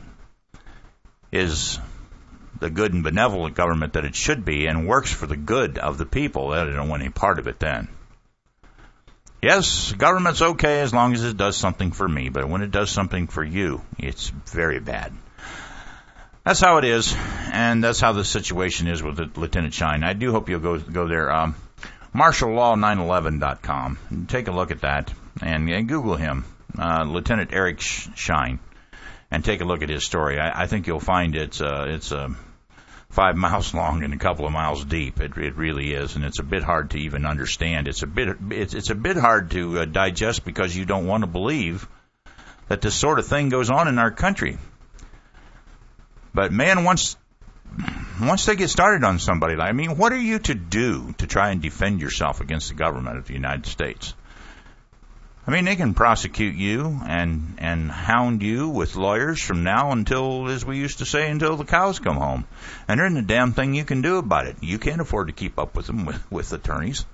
is the good and benevolent government that it should be and works for the good of the people, they don't want any part of it then. Yes, government's okay as long as it does something for me, but when it does something for you, it's very bad. That's how it is, and that's how the situation is with Lieutenant Shine. I do hope you'll go go there. Um, martial law nine eleven dot com. Take a look at that, and, and Google him, uh, Lieutenant Eric Shine, and take a look at his story. I, I think you'll find it's uh, it's uh, five miles long and a couple of miles deep. It, it really is, and it's a bit hard to even understand. It's a bit it's, it's a bit hard to uh, digest because you don't want to believe that this sort of thing goes on in our country. But man, once once they get started on somebody, I mean, what are you to do to try and defend yourself against the government of the United States? I mean, they can prosecute you and and hound you with lawyers from now until, as we used to say, until the cows come home. And there isn't a damn thing you can do about it. You can't afford to keep up with them with, with attorneys.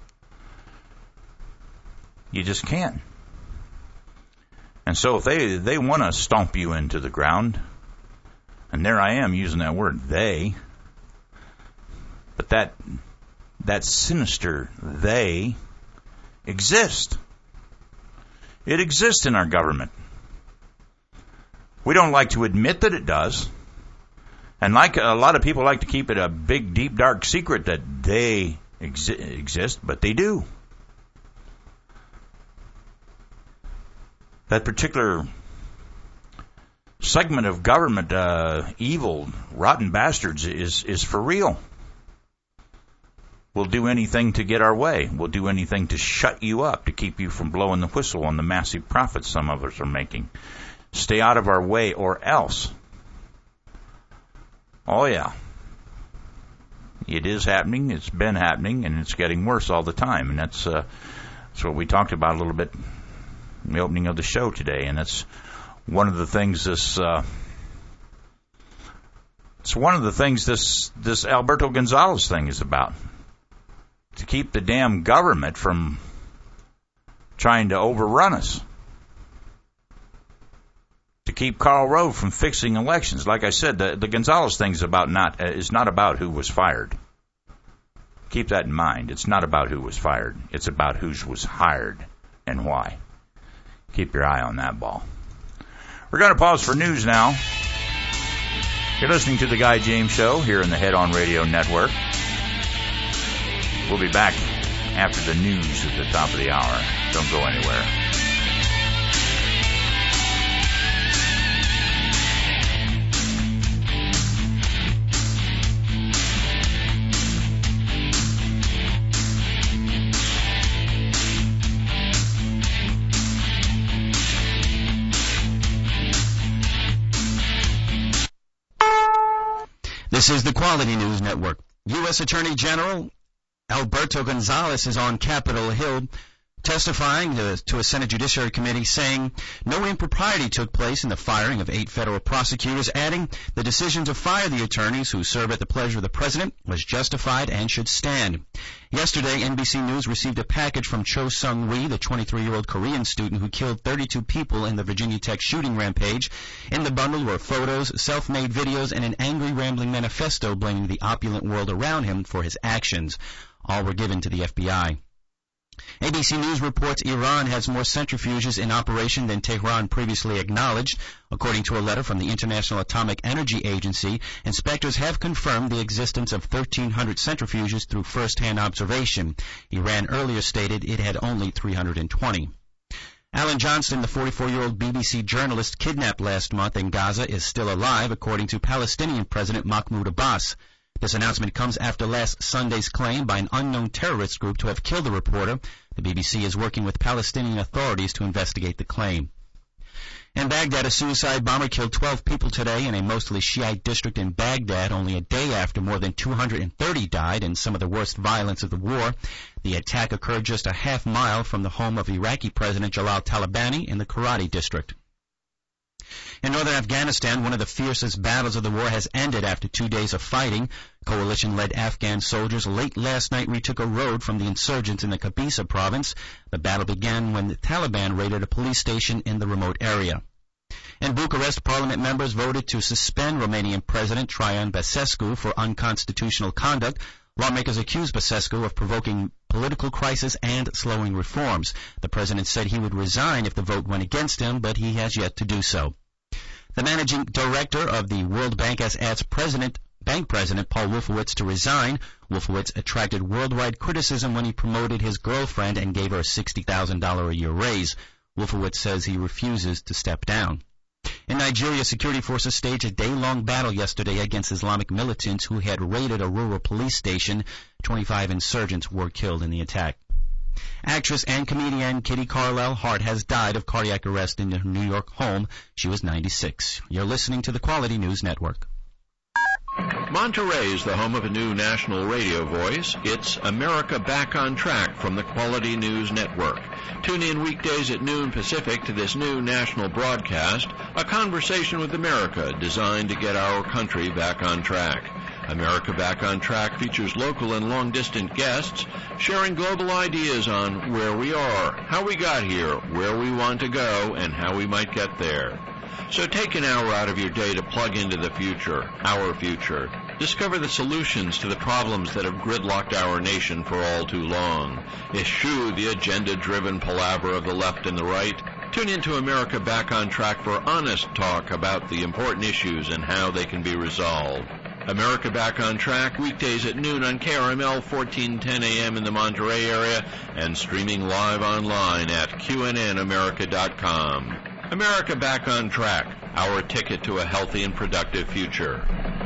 You just can't. And so if they, they want to stomp you into the ground, and there I am using that word, they, but that that sinister they exist. It exists in our government. We don't like to admit that it does. And like a lot of people like to keep it a big, deep, dark secret that they exi- exist, but they do. That particular segment of government, uh, evil, rotten bastards, is, is for real. We'll do anything to get our way. We'll do anything to shut you up, to keep you from blowing the whistle on the massive profits some of us are making. Stay out of our way or else. Oh, yeah. It is happening. It's been happening, and it's getting worse all the time. And that's, uh, that's what we talked about a little bit in the opening of the show today. And that's one of the things this... Uh, it's one of the things this, this Alberto Gonzales thing is about. To keep the damn government from trying to overrun us. To keep Karl Rove from fixing elections. Like I said, the, the Gonzales thing is about not uh, is not about who was fired. Keep that in mind. It's not about who was fired. It's about who was hired and why. Keep your eye on that ball. We're going to pause for news now. You're listening to The Guy James Show here in the Head On Radio Network. We'll be back after the news at the top of the hour. Don't go anywhere. This is the Quality News Network. U S Attorney General Alberto Gonzales is on Capitol Hill testifying to, to a Senate Judiciary Committee saying no impropriety took place in the firing of eight federal prosecutors, adding the decision to fire the attorneys who serve at the pleasure of the president was justified and should stand. Yesterday, N B C News received a package from Cho Sung-ri, the twenty-three-year-old Korean student who killed thirty-two people in the Virginia Tech shooting rampage. In the bundle were photos, self-made videos, and an angry, rambling manifesto blaming the opulent world around him for his actions. All were given to the F B I. A B C News reports Iran has more centrifuges in operation than Tehran previously acknowledged. According to a letter from the International Atomic Energy Agency, inspectors have confirmed the existence of thirteen hundred centrifuges through first-hand observation. Iran earlier stated it had only three hundred twenty. Alan Johnston, the forty-four-year-old B B C journalist kidnapped last month in Gaza, is still alive, according to Palestinian President Mahmoud Abbas. This announcement comes after last Sunday's claim by an unknown terrorist group to have killed the reporter. The B B C is working with Palestinian authorities to investigate the claim. In Baghdad, a suicide bomber killed twelve people today in a mostly Shiite district in Baghdad, only a day after more than two hundred thirty died in some of the worst violence of the war. The attack occurred just a half mile from the home of Iraqi President Jalal Talabani in the Karadi district. In northern Afghanistan, one of the fiercest battles of the war has ended after two days of fighting. Coalition-led Afghan soldiers late last night retook a road from the insurgents in the Kabisa province. The battle began when the Taliban raided a police station in the remote area. In Bucharest, parliament members voted to suspend Romanian President Traian Băsescu for unconstitutional conduct. Lawmakers accused Băsescu of provoking political crisis and slowing reforms. The president said he would resign if the vote went against him, but he has yet to do so. The managing director of the World Bank has asked President, Bank President Paul Wolfowitz to resign. Wolfowitz attracted worldwide criticism when he promoted his girlfriend and gave her a sixty thousand dollars a year raise. Wolfowitz says he refuses to step down. In Nigeria, security forces staged a day-long battle yesterday against Islamic militants who had raided a rural police station. twenty-five insurgents were killed in the attack. Actress and comedian Kitty Carlisle Hart has died of cardiac arrest in her New York home. She was ninety-six. You're listening to the Quality News Network. Monterey is the home of a new national radio voice. It's America Back on Track from the Quality News Network. Tune in weekdays at noon Pacific to this new national broadcast, a conversation with America designed to get our country back on track. America Back on Track features local and long-distance guests sharing global ideas on where we are, how we got here, where we want to go, and how we might get there. So take an hour out of your day to plug into the future, our future. Discover the solutions to the problems that have gridlocked our nation for all too long. Eschew the agenda-driven palaver of the left and the right. Tune into America Back on Track for honest talk about the important issues and how they can be resolved. America Back on Track, weekdays at noon on K R M L fourteen ten A M in the Monterey area and streaming live online at Q N N America dot com. America Back on Track, our ticket to a healthy and productive future.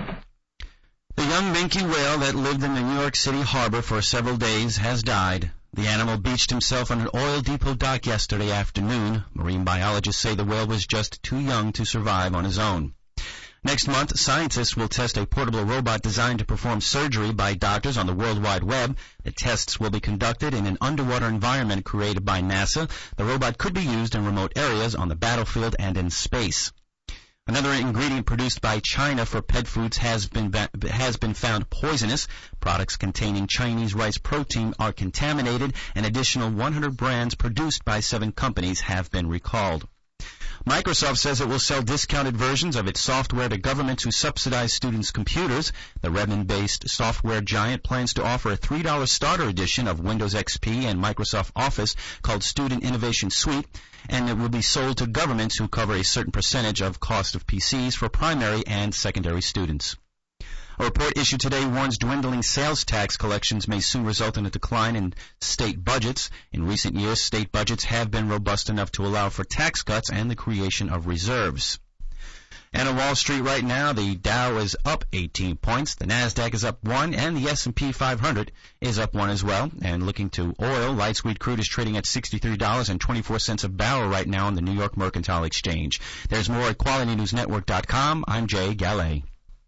The young minke whale that lived in the New York City harbor for several days has died. The animal beached himself on an oil depot dock yesterday afternoon. Marine biologists say the whale was just too young to survive on his own. Next month, scientists will test a portable robot designed to perform surgery by doctors on the World Wide Web. The tests will be conducted in an underwater environment created by NASA. The robot could be used in remote areas, on the battlefield, and in space. Another ingredient produced by China for pet foods has been has been found poisonous. Products containing Chinese rice protein are contaminated. An additional one hundred brands produced by seven companies have been recalled. Microsoft says it will sell discounted versions of its software to governments who subsidize students' computers. The Redmond-based software giant plans to offer a three dollars starter edition of Windows X P and Microsoft Office called Student Innovation Suite, and it will be sold to governments who cover a certain percentage of cost of P Cs for primary and secondary students. A report issued today warns dwindling sales tax collections may soon result in a decline in state budgets. In recent years, state budgets have been robust enough to allow for tax cuts and the creation of reserves. And on Wall Street right now, the Dow is up eighteen points, the Nasdaq is up one, and the S and P five hundred is up one as well. And looking to oil, light sweet crude is trading at sixty-three dollars and twenty-four cents a barrel right now on the New York Mercantile Exchange. There's more at quality news network dot com. I'm Jay Gallet.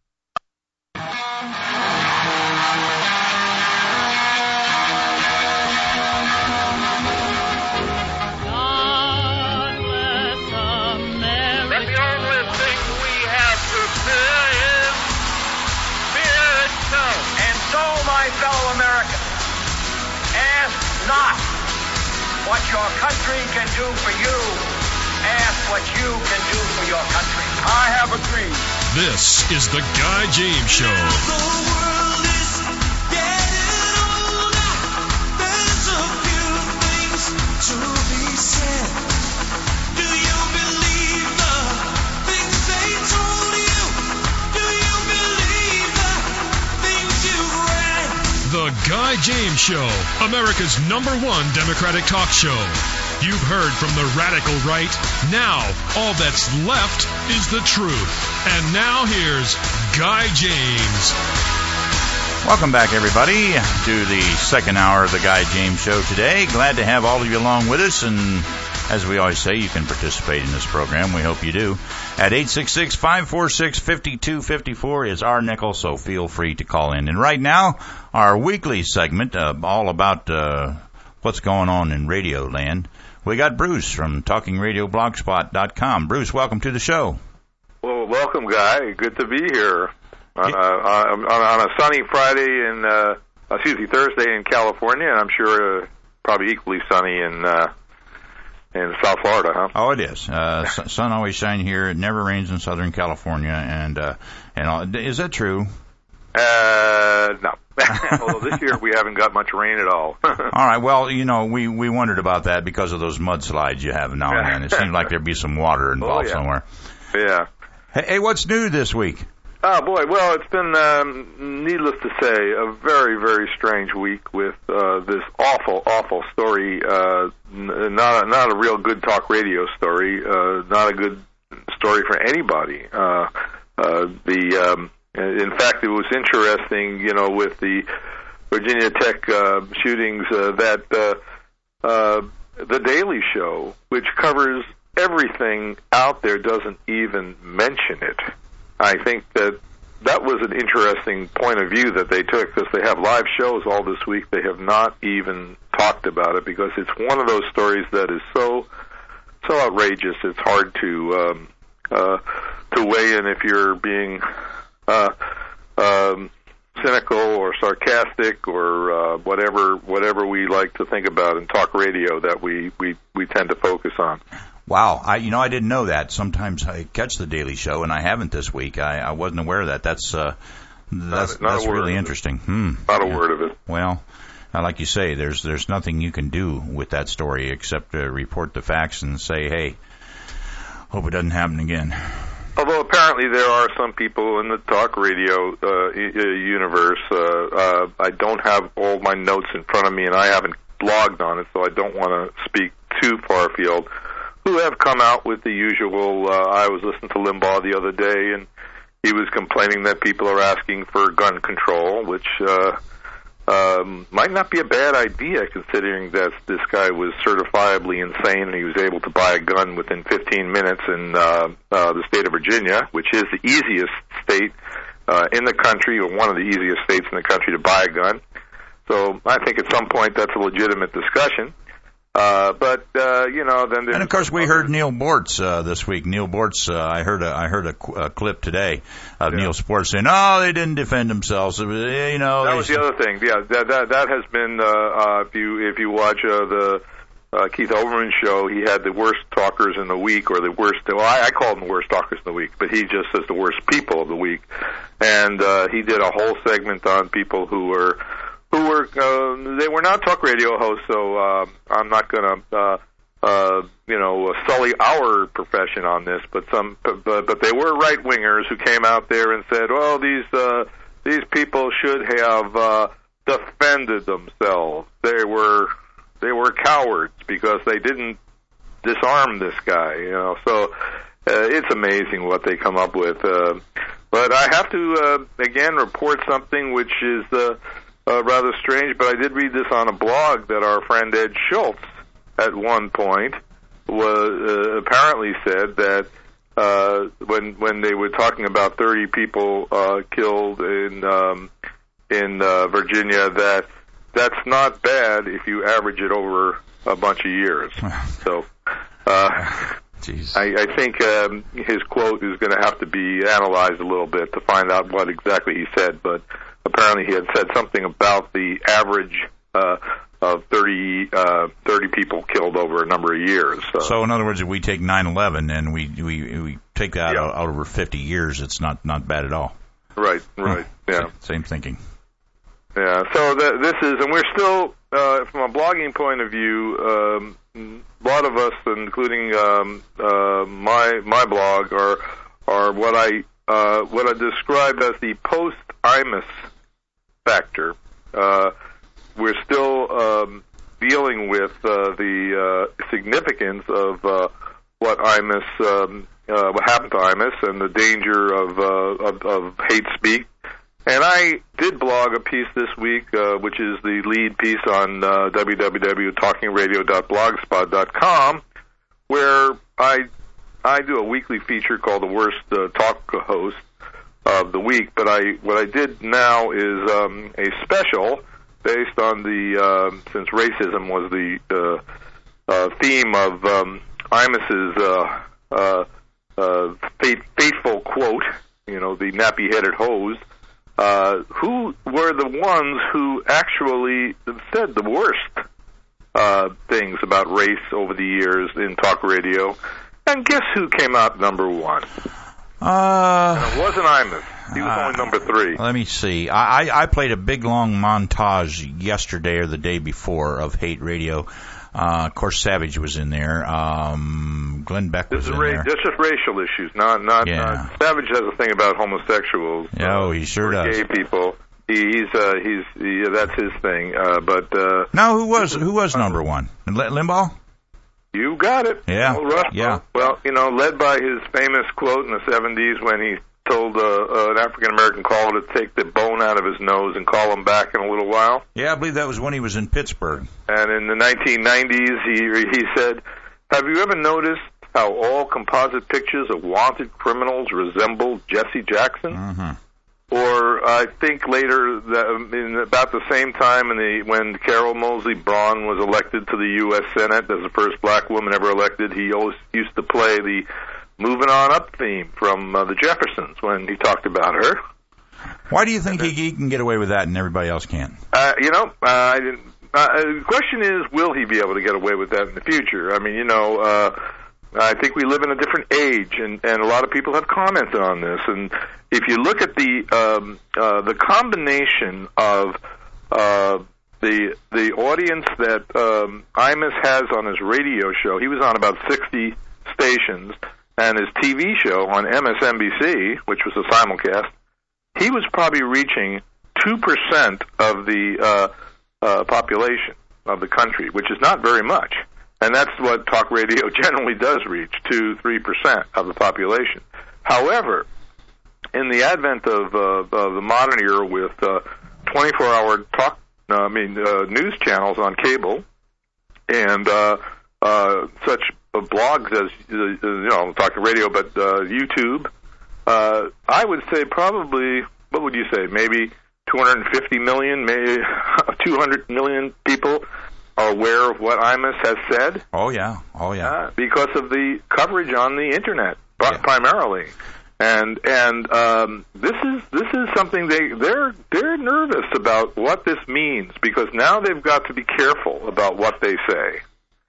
My fellow Americans, ask not what your country can do for you. Ask what you can do for your country. I have a dream. This is the Guy James Show. The world is getting older. There's a few things to be said. Do you believe the things they told you? Do you believe the things you've read? The Guy James Show, America's number one Democratic talk show. You've heard from the radical right. Now, all that's left is the truth. And now here's Guy James. Welcome back, everybody, to the second hour of the Guy James Show today. Glad to have all of you along with us, and as we always say, you can participate in this program. We hope you do. At eight six six, five four six, five two five four is our nickel, so feel free to call in. And right now, our weekly segment, uh, all about uh, what's going on in radio land. We got Bruce from talking radio blogspot dot com. Bruce, welcome to the show. Well, welcome, Guy. Good to be here on a, on, on a sunny Friday in, uh, excuse me, Thursday in California, and I'm sure uh, probably equally sunny in uh, in South Florida, huh? Oh, it is. Uh, sun always shines here. It never rains in Southern California, and uh, and all. Is that true? Uh, no. Although this year we haven't got much rain at all. All right. Well, you know, we, we wondered about that because of those mudslides you have now and then. It seemed like there'd be some water involved oh, yeah. somewhere. Yeah. Hey, hey, what's new this week? Oh, boy. Well, it's been, um, needless to say, a very, very strange week with uh, this awful, awful story. Uh, n- not, a, not a real good talk radio story. Uh, not a good story for anybody. Uh, uh, the... Um, In fact, it was interesting, you know, with the Virginia Tech uh, shootings, uh, that uh, uh, The Daily Show, which covers everything out there, doesn't even mention it. I think that that was an interesting point of view that they took, because they have live shows all this week. They have not even talked about it, because it's one of those stories that is so so outrageous, it's hard to um, uh, to weigh in if you're being... Uh, um, cynical or sarcastic or uh, whatever whatever we like to think about in talk radio that we, we, we tend to focus on. Wow, I you know I didn't know that. Sometimes I catch the Daily Show, and I haven't this week. I, I wasn't aware of that. That's uh, that's not, not that's really interesting. Hmm. Not a word of it. Well, uh, like you say, there's there's nothing you can do with that story except uh, report the facts and say, hey, hope it doesn't happen again. Although apparently there are some people in the talk radio uh, universe, uh, uh, I don't have all my notes in front of me, and I haven't blogged on it, so I don't want to speak too far afield, who have come out with the usual. Uh, I was listening to Limbaugh the other day, and he was complaining that people are asking for gun control, which uh, um, might not be a bad idea, considering that this guy was certifiably insane and he was able to buy a gun within fifteen minutes in uh, uh, the state of Virginia, which is the easiest state uh, in the country, or one of the easiest states in the country to buy a gun. So I think at some point that's a legitimate discussion. Uh, but, uh, you know, then... And, of course, we heard Neil Bortz uh, this week. Neil Bortz, uh, I heard a, I heard a, qu- a clip today of yeah. Neil Bortz saying, oh, they didn't defend themselves. You know, that was the other thing. Yeah, that that, that has been, uh, uh, if you if you watch uh, the uh, Keith Olbermann show, he had the worst talkers in the week, or the worst, well, I, I call them the worst talkers in the week, but he just says the worst people of the week. And uh, he did a whole segment on people who were... who were, uh, they were not talk radio hosts, so uh, I'm not going to, uh, uh, you know, sully our profession on this, but some, but, but they were right-wingers who came out there and said, well, these, uh, these people should have uh, defended themselves. They were, they were cowards because they didn't disarm this guy, you know, so uh, it's amazing what they come up with. Uh, but I have to, uh, again, report something which is, uh, Uh, rather strange, but I did read this on a blog that our friend Ed Schultz at one point was uh, apparently said that uh, when when they were talking about thirty people uh, killed in um, in uh, Virginia, that that's not bad if you average it over a bunch of years. So uh, I, I think um, his quote is going to have to be analyzed a little bit to find out what exactly he said, but apparently he had said something about the average uh, of thirty, uh, thirty people killed over a number of years. So, so in other words, if we take nine eleven and we we, we take that yeah. out, out over fifty years, it's not, not bad at all. Right, right, huh. yeah. Same thinking. Yeah, so the, this is, and we're still, uh, from a blogging point of view, um, a lot of us, including um, uh, my my blog, are are what I uh, what I describe as the post-Imus factor. Uh, we're still um, dealing with uh, the uh, significance of uh, what Imus, um, uh, what happened to Imus, and the danger of, uh, of, of hate speak. And I did blog a piece this week, uh, which is the lead piece on uh, w w w dot talking radio dot blogspot dot com, where I I do a weekly feature called the Worst uh, Talk Host of the Week. But I what I did now is um, a special based on the uh, since racism was the uh, uh, theme of um, Imus's uh, uh, uh, fate, fateful quote, you know, the nappy-headed hose. Uh, who were the ones who actually said the worst uh, things about race over the years in talk radio? And guess who came out number one? Uh, and it wasn't Imus. He was uh, only number three. Let me see. I, I played a big, long montage yesterday or the day before of hate radio. Uh, of course, Savage was in there. Um, Glenn Beck was this is in ra- there. This is just racial issues, not not, Yeah. not. Savage has a thing about homosexuals. Oh, he sure uh, does. Gay people. He, he's uh, he's he, that's his thing. Uh, but uh, no, who was who was number one? L- Limbaugh. You got it. Yeah. Well, Russ, Yeah. Well, you know, led by his famous quote in the seventies when he told uh, uh, an African-American caller to take the bone out of his nose and call him back in a little while. Yeah, I believe that was when he was in Pittsburgh. And in the nineteen nineties, he he said, "Have you ever noticed how all composite pictures of wanted criminals resemble Jesse Jackson?" Mm-hmm. Or I think later, that, in about the same time, in the when Carol Moseley Braun was elected to the U S Senate as the first black woman ever elected, he always used to play the "Moving On Up" theme from uh, the Jeffersons when he talked about her. Why do you think he, he can get away with that and everybody else can't? Uh, you know, uh, I didn't. Uh, the question is, will he be able to get away with that in the future? I mean, you know, uh, I think we live in a different age, and, and a lot of people have commented on this. And if you look at the um, uh, the combination of uh, the the audience that um, Imus has on his radio show, he was on about sixty stations, and his T V show on M S N B C, which was a simulcast, he was probably reaching two percent of the uh, uh, population of the country, which is not very much. And that's what talk radio generally does reach, two, three percent of the population. However, in the advent of, uh, of the modern era with uh, twenty-four hour talk, uh, I mean, uh, news channels on cable and uh, uh, such blogs as, uh, you know, talking radio, but uh, YouTube, uh, I would say probably, what would you say, maybe two hundred fifty million, maybe two hundred million people are aware of what Imus has said. Oh, yeah. Oh, yeah. Uh, because of the coverage on the Internet, yeah. primarily. And and um, this is this is something they they're they're nervous about what this means, because now they've got to be careful about what they say.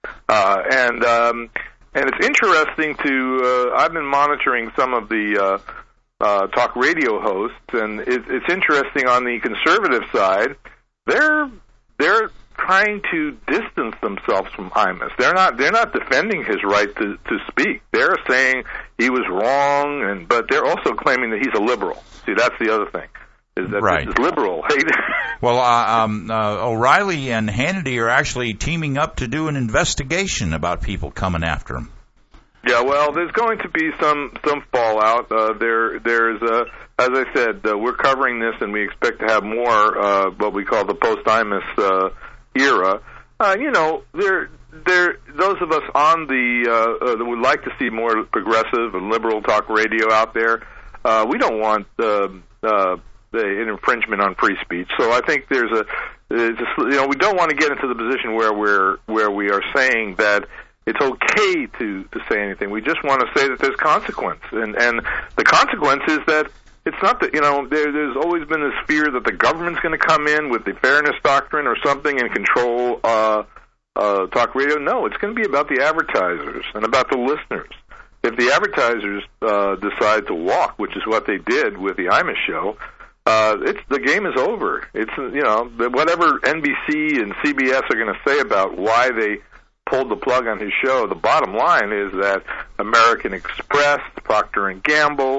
Uh, and um, and it's interesting to uh, I've been monitoring some of the uh, uh, talk radio hosts, and it, it's interesting on the conservative side. They're they're trying to distance themselves from Imus. They're not they're not defending his right to, to speak. They're saying he was wrong, and but they're also claiming that he's a liberal. See, that's the other thing. Is that right. This is liberal. Well, uh, um, uh, O'Reilly and Hannity are actually teaming up to do an investigation about people coming after him. Yeah, well, there's going to be some some fallout. Uh, there, there's, uh, as I said, uh, we're covering this, and we expect to have more uh, what we call the post-Imus uh, era. Uh, you know, there, there, those of us on the uh, uh, that would like to see more progressive and liberal talk radio out there. Uh, we don't want uh, uh, an infringement on free speech. So I think there's a, it's a, you know, we don't want to get into the position where we're where we are saying that it's okay to, to say anything. We just want to say that there's consequence, and and the consequence is that it's not that, you know, there, there's always been this fear that the government's going to come in with the fairness doctrine or something and control uh, uh, talk radio. No, it's going to be about the advertisers and about the listeners. If the advertisers uh, decide to walk, which is what they did with the Imus show, uh, it's the game is over. It's, you know, whatever N B C and C B S are going to say about why they pulled the plug on his show, the bottom line is that American Express, Procter and Gamble,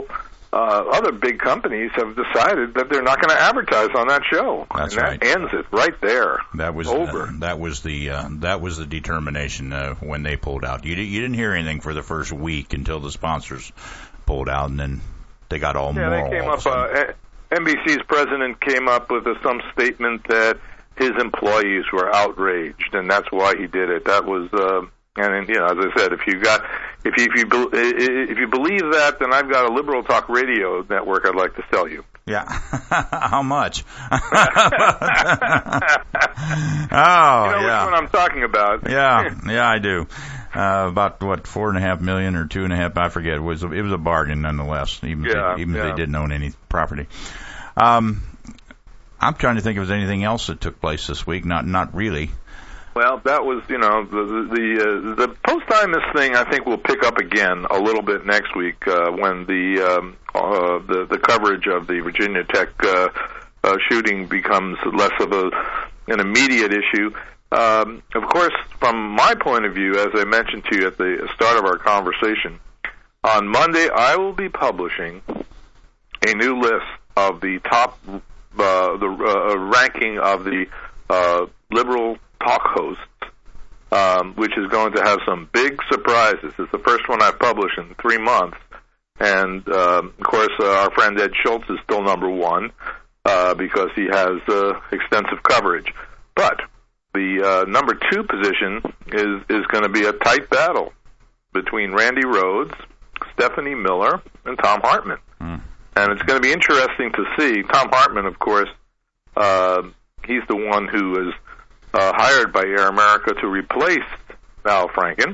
uh, other big companies have decided that they're not going to advertise on that show. That's and right. that ends it right there. That was over. Uh, that was the uh, that was the determination uh, when they pulled out. You, you didn't hear anything for the first week until the sponsors pulled out, and then they got all yeah, moral. they came all up. Uh, N B C's president came up with uh, some statement that his employees were outraged, and that's why he did it. That was. Uh, And you know, as I said, if you got, if you if you if you believe that, then I've got a liberal talk radio network I'd like to sell you. Yeah, how much? oh, you know yeah. which one I'm talking about. yeah, yeah, I do. Uh, about what four and a half million or two and a half? I forget. It was a, it was a bargain nonetheless. Even yeah, if they, even yeah. if they didn't own any property. Um, I'm trying to think if there's anything else that took place this week. Not not really. Well, that was, you know, the the uh, the post-Imus thing. I think we'll pick up again a little bit next week uh, when the um, uh, the the coverage of the Virginia Tech uh, uh, shooting becomes less of a an immediate issue. Um, of course, from my point of view, as I mentioned to you at the start of our conversation, on Monday I will be publishing a new list of the top uh, the uh, ranking of the uh, liberal talk hosts, um, which is going to have some big surprises. It's the first one I've published in three months. And, um, of course, uh, our friend Ed Schultz is still number one uh, because he has uh, extensive coverage. But the uh, number two position is, is going to be a tight battle between Randy Rhodes, Stephanie Miller, and Tom Hartman. Mm. And it's going to be interesting to see. Tom Hartman, of course, uh, he's the one who is Uh, hired by Air America to replace Al Franken,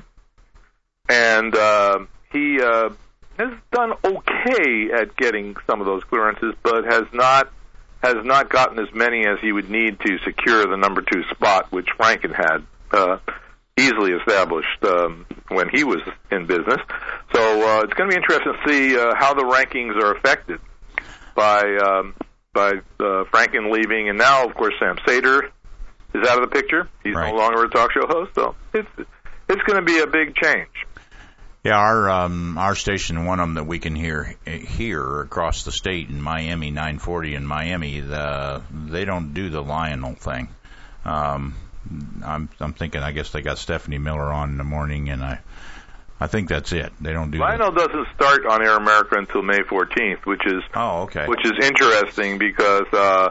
and uh, he uh, has done okay at getting some of those clearances, but has not has not gotten as many as he would need to secure the number two spot, which Franken had uh, easily established um, when he was in business. So uh, it's going to be interesting to see uh, how the rankings are affected by um, by uh, Franken leaving, and now, of course, Sam Sater is out of the picture. He's right. no longer a talk show host, so it's it's going to be a big change. Yeah, our um, our station, one of them that we can hear here across the state in Miami, nine forty in Miami, the, they don't do the Lionel thing. Um, I'm I'm thinking, I guess they got Stephanie Miller on in the morning, and I I think that's it. They don't do Lionel that. doesn't start on Air America until May fourteenth, which is oh okay, which is interesting because. Uh,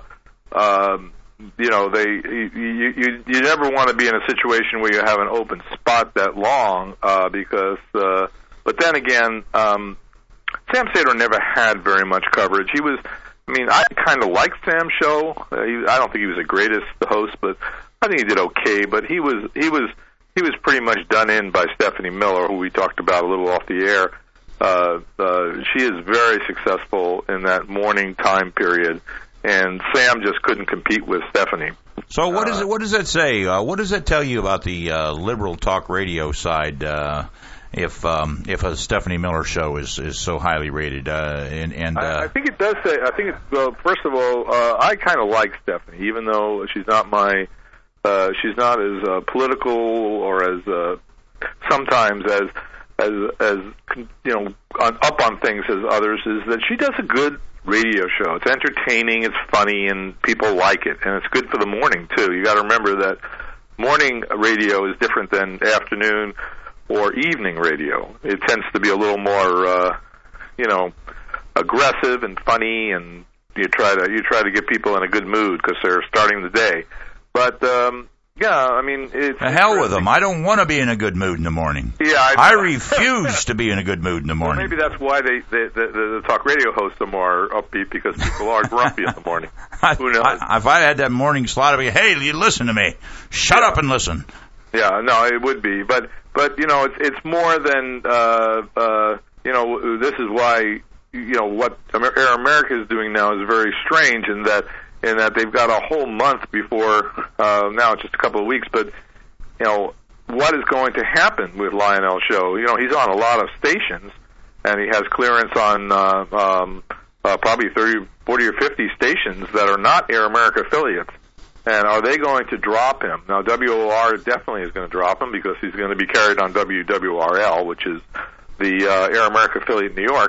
um, You know, they you, you you never want to be in a situation where you have an open spot that long uh, because. Uh, but then again, um, Sam Sater never had very much coverage. He was, I mean, I kind of liked Sam's show. Uh, he, I don't think he was the greatest host, but I think he did okay. But he was he was he was pretty much done in by Stephanie Miller, who we talked about a little off the air. Uh, uh, she is very successful in that morning time period. And Sam just couldn't compete with Stephanie. So what uh, is it? What does that say? Uh, what does that tell you about the uh, liberal talk radio side? Uh, if um, if a Stephanie Miller show is, is so highly rated, uh, and, and uh, I, I think it does say. I think it's, well, first of all, uh, I kind of like Stephanie, even though she's not my, uh, she's not as uh, political or as uh, sometimes as as as you know on, up on things as others. Is that she does a good radio show. It's entertaining, it's funny, and people like it. And it's good for the morning, too. You got to remember that morning radio is different than afternoon or evening radio. It tends to be a little more, uh, you know, aggressive and funny, and you try to you try to get people in a good mood because they're starting the day. But um, yeah, I mean, it's the hell with them. I don't want to be in a good mood in the morning. Yeah, I, I refuse to be in a good mood in the morning. Well, maybe that's why they, they the, the, the talk radio hosts are more upbeat because people are grumpy in the morning. Who knows? I, if I had that morning slot, I'd be, hey, you listen to me. Shut yeah. up and listen. Yeah, no, it would be, but but you know, it's it's more than uh, uh, you know. This is why you know what Air America is doing now is very strange in that. In that they've got a whole month before, uh, now it's just a couple of weeks, but, you know, what is going to happen with Lionel Show? You know, he's on a lot of stations, and he has clearance on uh, um, uh, probably thirty, forty, or fifty stations that are not Air America affiliates. And are they going to drop him? Now, W O R definitely is going to drop him because he's going to be carried on W W R L, which is the uh, Air America affiliate in New York.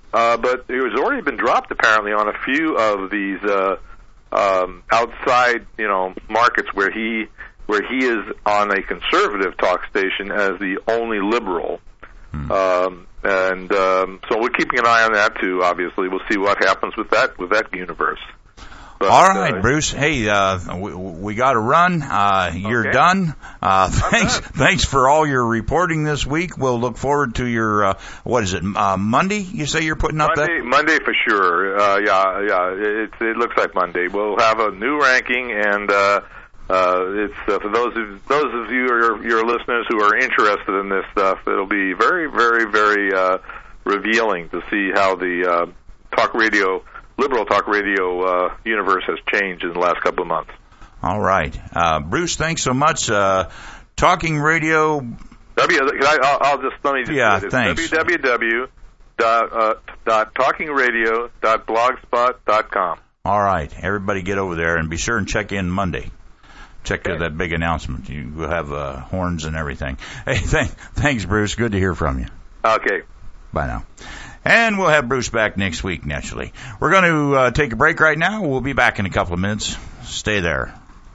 uh, but it was already been dropped apparently on a few of these uh, um, outside, you know, markets where he where he is on a conservative talk station as the only liberal. Hmm. Um, and um, so we're keeping an eye on that too. Obviously, we'll see what happens with that with that universe. But, all right, uh, Bruce. Hey, uh, we, we got to run. Uh, you're okay. done. Uh, thanks, thanks for all your reporting this week. We'll look forward to your uh, what is it? Uh, Monday? You say you're putting up Monday, that Monday for sure. Uh, yeah, yeah. It, it looks like Monday. We'll have a new ranking, and uh, uh, it's uh, for those of those of you your your listeners who are interested in this stuff. It'll be very, very, very uh, revealing to see how the uh, talk radio. Liberal talk radio uh, universe has changed in the last couple of months. All right. Uh, Bruce, thanks so much. Uh, talking radio... W, I, I'll, I'll just, let me just yeah, it. thanks. w w w dot, uh, dot talking radio dot blogspot dot com. All right. Everybody get over there and be sure and check in Monday. Check okay. that big announcement. You will have uh, horns and everything. Hey, th- thanks, Bruce. Good to hear from you. Okay. Bye now. And we'll have Bruce back next week, naturally. We're going to uh, take a break right now. We'll be back in a couple of minutes. Stay there.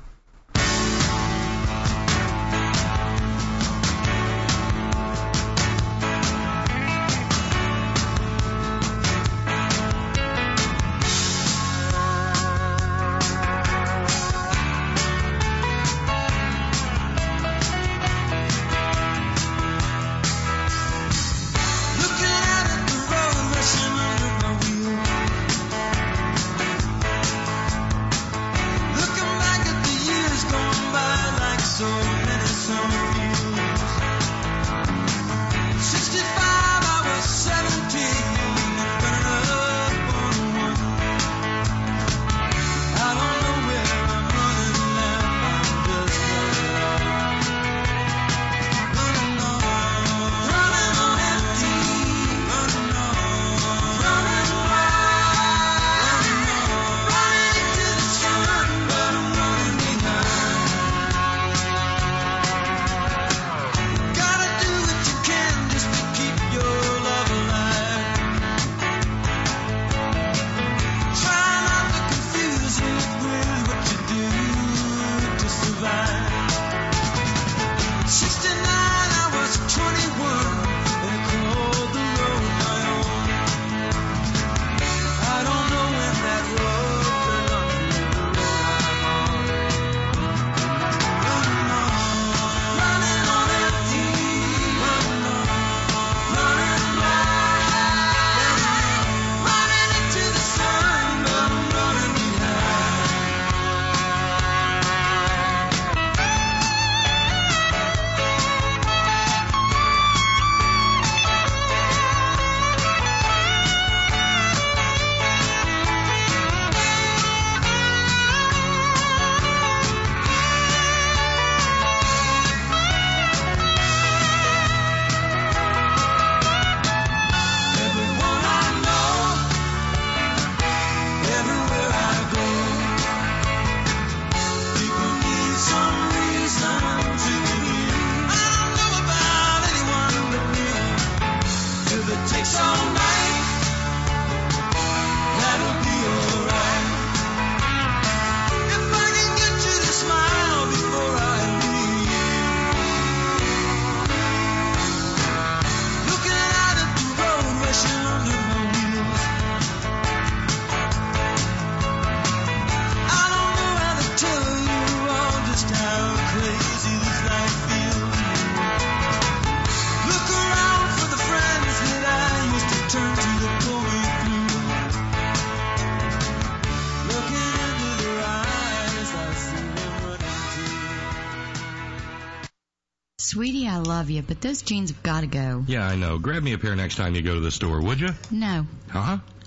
Sweetie, I love you, but those jeans have got to go. Yeah, I know. Grab me a pair next time you go to the store, would you? No. Huh?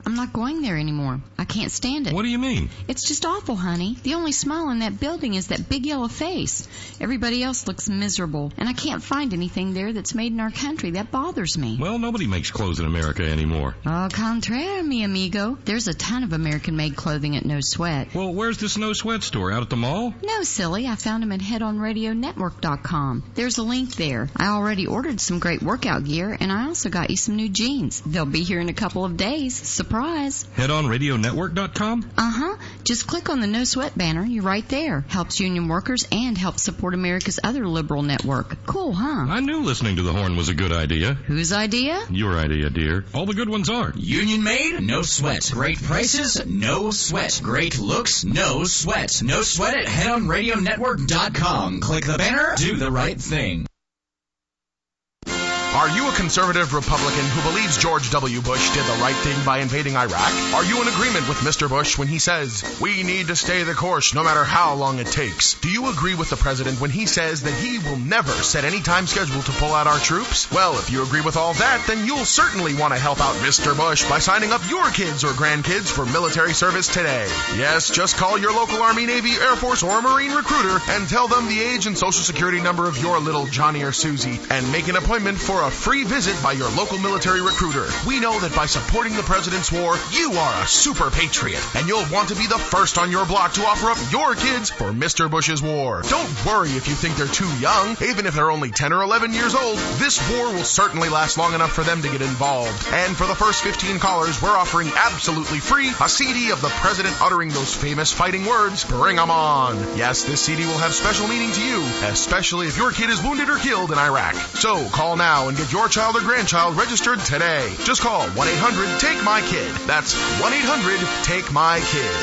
I'm not going there anymore. I can't stand it. What do you mean? It's just awful, honey. The only smile in that building is that big yellow face. Everybody else looks miserable, and I can't find anything there that's made in our country. That bothers me. Well, nobody makes clothes in America anymore. Au contraire, mi amigo. There's a ton of American-made clothing at No Sweat. Well, where's this No Sweat store? Out at the mall? No, silly. I found them at head on radio network dot com. There's a link there. I already ordered some great workout gear, and I also got you some new jeans. They'll be here in a couple of days. Surprise. head on radio network dot com? Uh-huh. Just click on the No Sweat banner. You're right there. Helps union workers and helps support America's other liberal network. Cool, huh? I knew listening to the horn was a good idea. Whose idea? Your idea, dear. All the good ones are. Union made, no sweat. Great prices, no sweat. Great looks, no sweat. No sweat at head on radio network dot com. Click the banner, do the right thing. Are you a conservative Republican who believes George W. Bush did the right thing by invading Iraq? Are you in agreement with Mister Bush when he says, we need to stay the course no matter how long it takes? Do you agree with the president when he says that he will never set any time schedule to pull out our troops? Well, if you agree with all that, then you'll certainly want to help out Mister Bush by signing up your kids or grandkids for military service today. Yes, just call your local Army, Navy, Air Force, or Marine recruiter and tell them the age and social security number of your little Johnny or Susie and make an appointment for a free visit by your local military recruiter. We know that by supporting the president's war, you are a super patriot, and you'll want to be the first on your block to offer up your kids for Mister Bush's war. Don't worry if you think they're too young. Even if they're only ten or eleven years old, this war will certainly last long enough for them to get involved. And for the first fifteen callers, we're offering absolutely free a C D of the president uttering those famous fighting words, bring 'em on. Yes, this C D will have special meaning to you, especially if your kid is wounded or killed in Iraq. So call now and get your child or grandchild registered today. Just call one eight hundred take my kid. That's one eight hundred take my kid.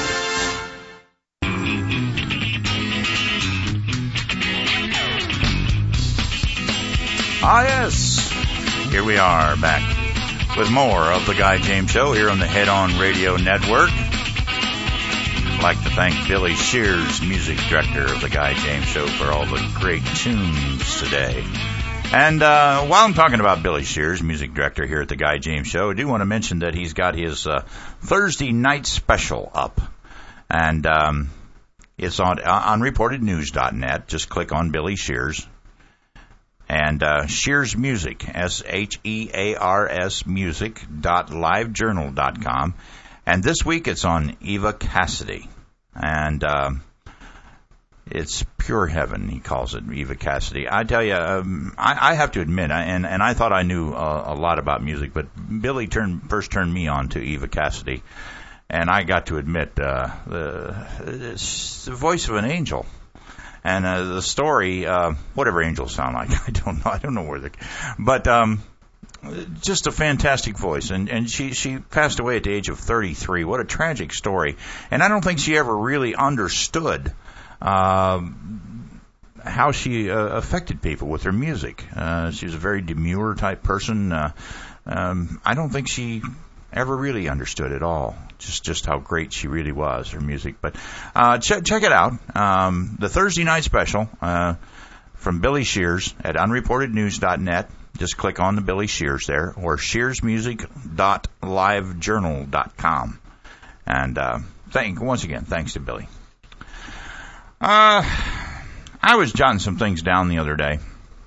Ah, yes. Here we are back with more of the Guy James Show here on the Head On Radio Network. I'd like to thank Billy Shears, music director of the Guy James Show, for all the great tunes today. And uh, while I'm talking about Billy Shears, music director here at the Guy James Show, I do want to mention that he's got his uh, Thursday night special up. And um, it's on on reported news dot net. Just click on Billy Shears. And uh, Shears Music, S H E A R S music dot live journal dot com. And this week it's on Eva Cassidy. And Um, it's pure heaven, he calls it, Eva Cassidy. I tell you, um, I, I have to admit, I, and, and I thought I knew a, a lot about music, but Billy turned, first turned me on to Eva Cassidy, and I got to admit, uh, the, it's the voice of an angel. And uh, the story, uh, whatever angels sound like, I don't know, I don't know where they, but um, just a fantastic voice. And, and she, she passed away at the age of thirty-three. What a tragic story. And I don't think she ever really understood Uh, how she uh, affected people with her music. Uh, she was a very demure type person. Uh, um, I don't think she ever really understood at all just just how great she really was, her music. But uh, ch- check it out. Um, the Thursday night special uh, from Billy Shears at unreported news dot net. Just click on the Billy Shears there, or shears music dot live journal dot com. And uh, thank once again, thanks to Billy. Uh, I was jotting some things down the other day.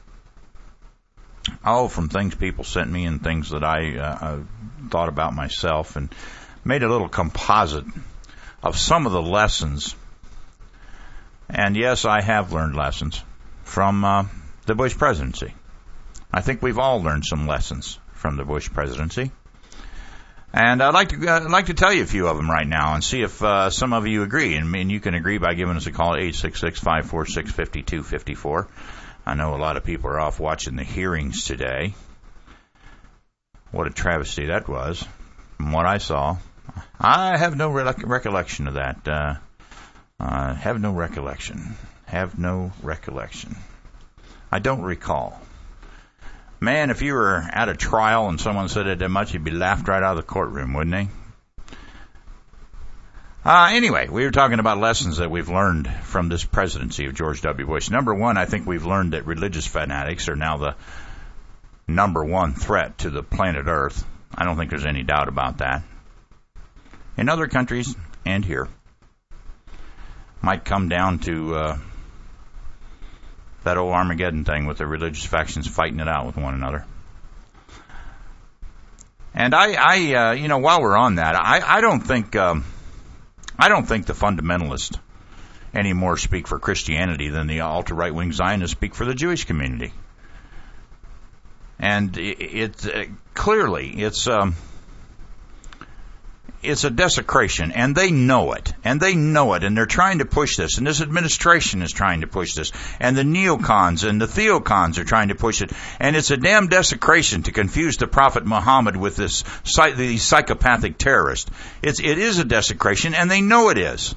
Oh, from things people sent me and things that I uh, thought about myself, and made a little composite of some of the lessons. And yes, I have learned lessons from uh, the Bush presidency. I think we've all learned some lessons from the Bush presidency. And I'd like to uh, I'd like to tell you a few of them right now and see if uh, some of you agree. And I mean, you can agree by giving us a call at eight six six, five four six, five two five four. I know a lot of people are off watching the hearings today. What a travesty that was, from what I saw. I have no re- recollection of that. Uh, uh, have no recollection. Have no recollection. I don't recall. Man, if you were at a trial and someone said it that much, you'd be laughed right out of the courtroom, wouldn't they? Uh, anyway, we were talking about lessons that we've learned from this presidency of George W. Bush. Number one, I think we've learned that religious fanatics are now the number one threat to the planet Earth. I don't think there's any doubt about that. in other countries and here. Might come down to uh, that old Armageddon thing with the religious factions fighting it out with one another. And I, I uh, you know, while we're on that, I, I don't think, um, I don't think the fundamentalists anymore speak for Christianity than the ultra-right wing Zionists speak for the Jewish community. And it, it uh, clearly it's um, it's a desecration, and they know it, and they know it, and they're trying to push this, and this administration is trying to push this, and the neocons and the theocons are trying to push it, and it's a damn desecration to confuse the Prophet Muhammad with this these psychopathic terrorist. It's it is a desecration, and they know it is.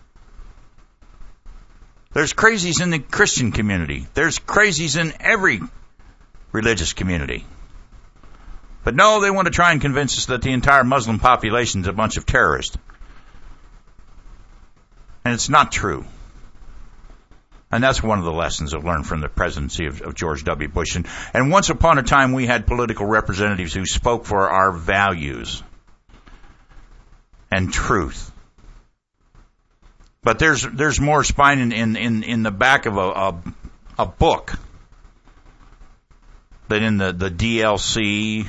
There's crazies in the Christian community. There's crazies in every religious community. But no, they want to try and convince us that the entire Muslim population is a bunch of terrorists. And it's not true. And that's one of the lessons I've learned from the presidency of, of George W. Bush. And, and once upon a time, we had political representatives who spoke for our values and truth. But there's there's more spine in, in, in, in the back of a, a, a book than in the, the D L C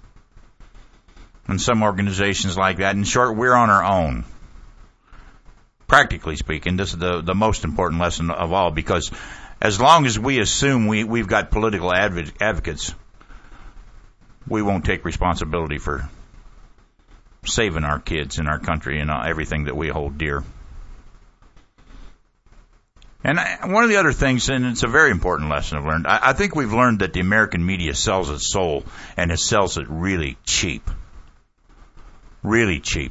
and some organizations like that. In short, we're on our own. Practically speaking, this is the, the most important lesson of all, because as long as we assume we, we've got political adv- advocates, we won't take responsibility for saving our kids and our country and everything that we hold dear. And I, one of the other things, and it's a very important lesson I've learned, I, I think we've learned that the American media sells its soul, and it sells it really cheap. Really cheap.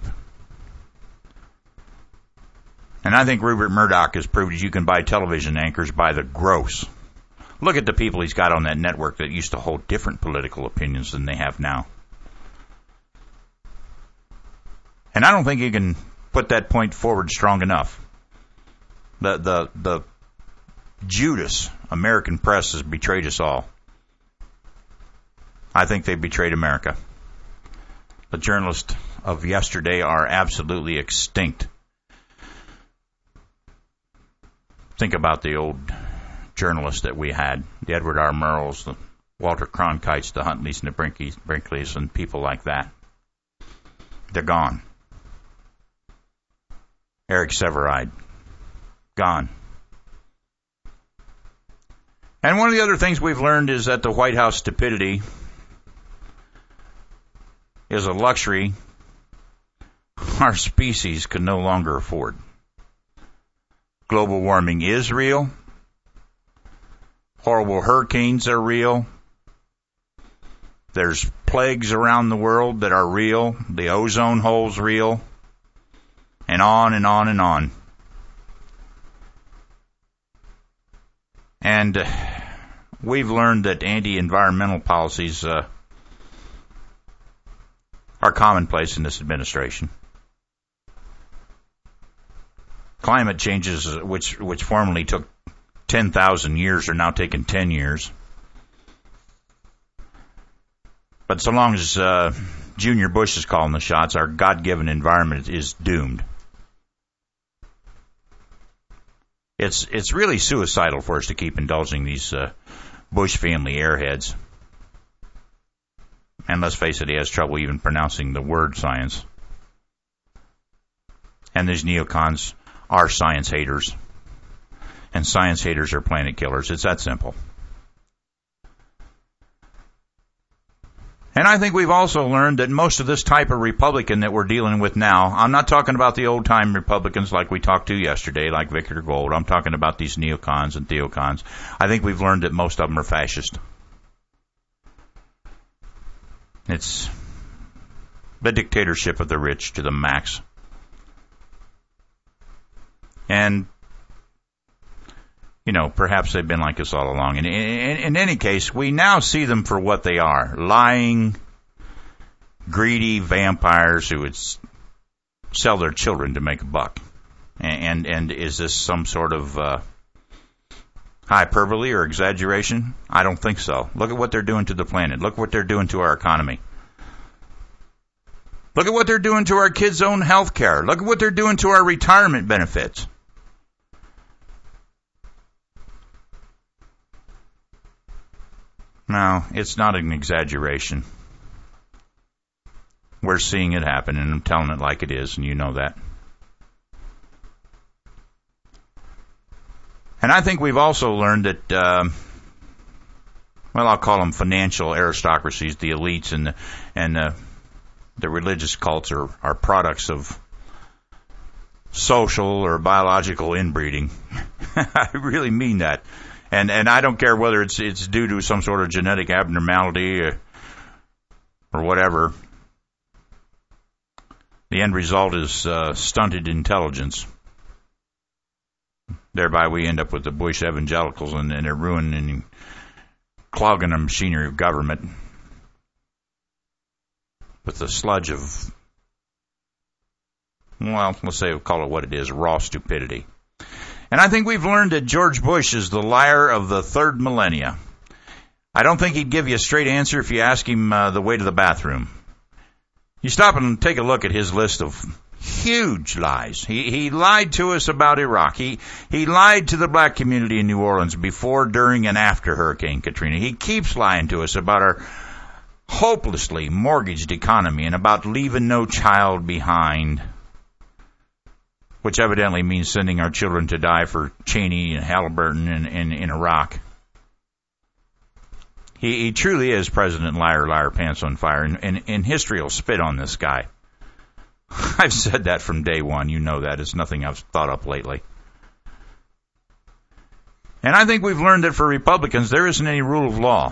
And I think Rupert Murdoch has proved that you can buy television anchors by the gross. Look at the people he's got on that network that used to hold different political opinions than they have now. And I don't think he can put that point forward strong enough. The, the, the Judas American press has betrayed us all. I think they betrayed America. The journalists of yesterday are absolutely extinct. Think about the old journalists that we had, the Edward R. Murrows, the Walter Cronkites, the Huntleys and the Brinkleys, Brinkleys and people like that. They're gone. Eric Sevareid. Gone. And one of the other things we've learned is that the White House stupidity is a luxury our species can no longer afford. Global warming is real. Horrible hurricanes are real. There's plagues around the world that are real. The ozone hole's real. And on and on and on. And uh, we've learned that anti-environmental policies uh, are commonplace in this administration. Climate changes, which which formerly took ten thousand years, are now taking ten years. But so long as uh, Junior Bush is calling the shots, our God-given environment is doomed. It's it's really suicidal for us to keep indulging these uh, Bush family airheads. And let's face it, he has trouble even pronouncing the word science. And these neocons are science haters. And science haters are planet killers. It's that simple. And I think we've also learned that most of this type of Republican that we're dealing with now, I'm not talking about the old-time Republicans like we talked to yesterday, like Victor Gold. I'm talking about these neocons and theocons. I think we've learned that most of them are fascist. It's the dictatorship of the rich to the max. And, you know, perhaps they've been like us all along. In, in, in any case, we now see them for what they are. Lying, greedy vampires who would sell their children to make a buck. And, and, and is this some sort of uh, hyperbole or exaggeration? I don't think so. Look at what they're doing to the planet. Look what they're doing to our economy. Look at what they're doing to our kids' own health care. Look at what they're doing to our retirement benefits. No, it's not an exaggeration. We're seeing it happen, and I'm telling it like it is, and you know that. And I think we've also learned that, uh, well, I'll call them financial aristocracies, the elites and the, and the, the religious cults are, are products of social or biological inbreeding. I really mean that. And and I don't care whether it's it's due to some sort of genetic abnormality or, or whatever. The end result is uh, stunted intelligence. Thereby we end up with the Bush evangelicals, and, and they're ruining and clogging the machinery of government with the sludge of, well, let's say we'll call it what it is, raw stupidity. And I think we've learned that George Bush is the liar of the third millennia. I don't think he'd give you a straight answer if you ask him uh, the way to the bathroom. You stop and take a look at his list of huge lies. He he lied to us about Iraq. He he lied to the black community in New Orleans before, during, and after Hurricane Katrina. He keeps lying to us about our hopelessly mortgaged economy and about leaving no child behind, which evidently means sending our children to die for Cheney and Halliburton in, in, in Iraq. He, he truly is President Liar, Liar, Pants on Fire, and, and, and history will spit on this guy. I've said that from day one. You know that. It's nothing I've thought up lately. And I think we've learned that for Republicans, there isn't any rule of law.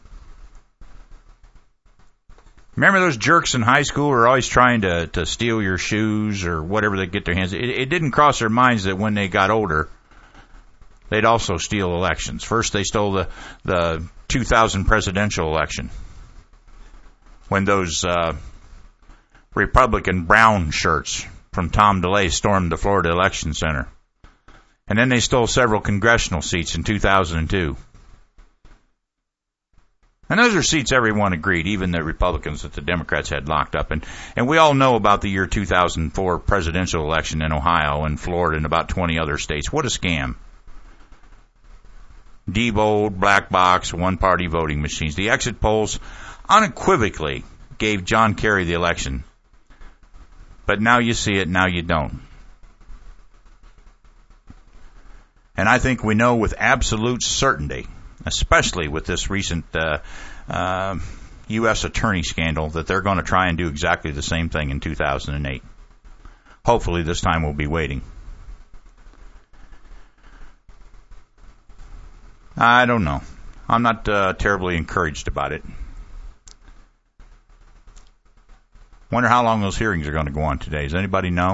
Remember those jerks in high school who are always trying to, to steal your shoes or whatever they get their hands? It, it didn't cross their minds that when they got older, they'd also steal elections. First, they stole the, the two thousand presidential election when those uh, Republican brown shirts from Tom DeLay stormed the Florida Election Center. And then they stole several congressional seats in two thousand two. And those are seats everyone agreed, even the Republicans that the Democrats had locked up. And, and we all know about the year two thousand four presidential election in Ohio and Florida and about twenty other states. What a scam. Diebold, black box, one-party voting machines. The exit polls unequivocally gave John Kerry the election. But now you see it, now you don't. And I think we know with absolute certainty, especially with this recent uh, uh, U S attorney scandal, that they're going to try and do exactly the same thing in two thousand eight. Hopefully this time we'll be waiting. I don't know. I'm not uh, terribly encouraged about it. Wonder how long those hearings are going to go on today. Does anybody know?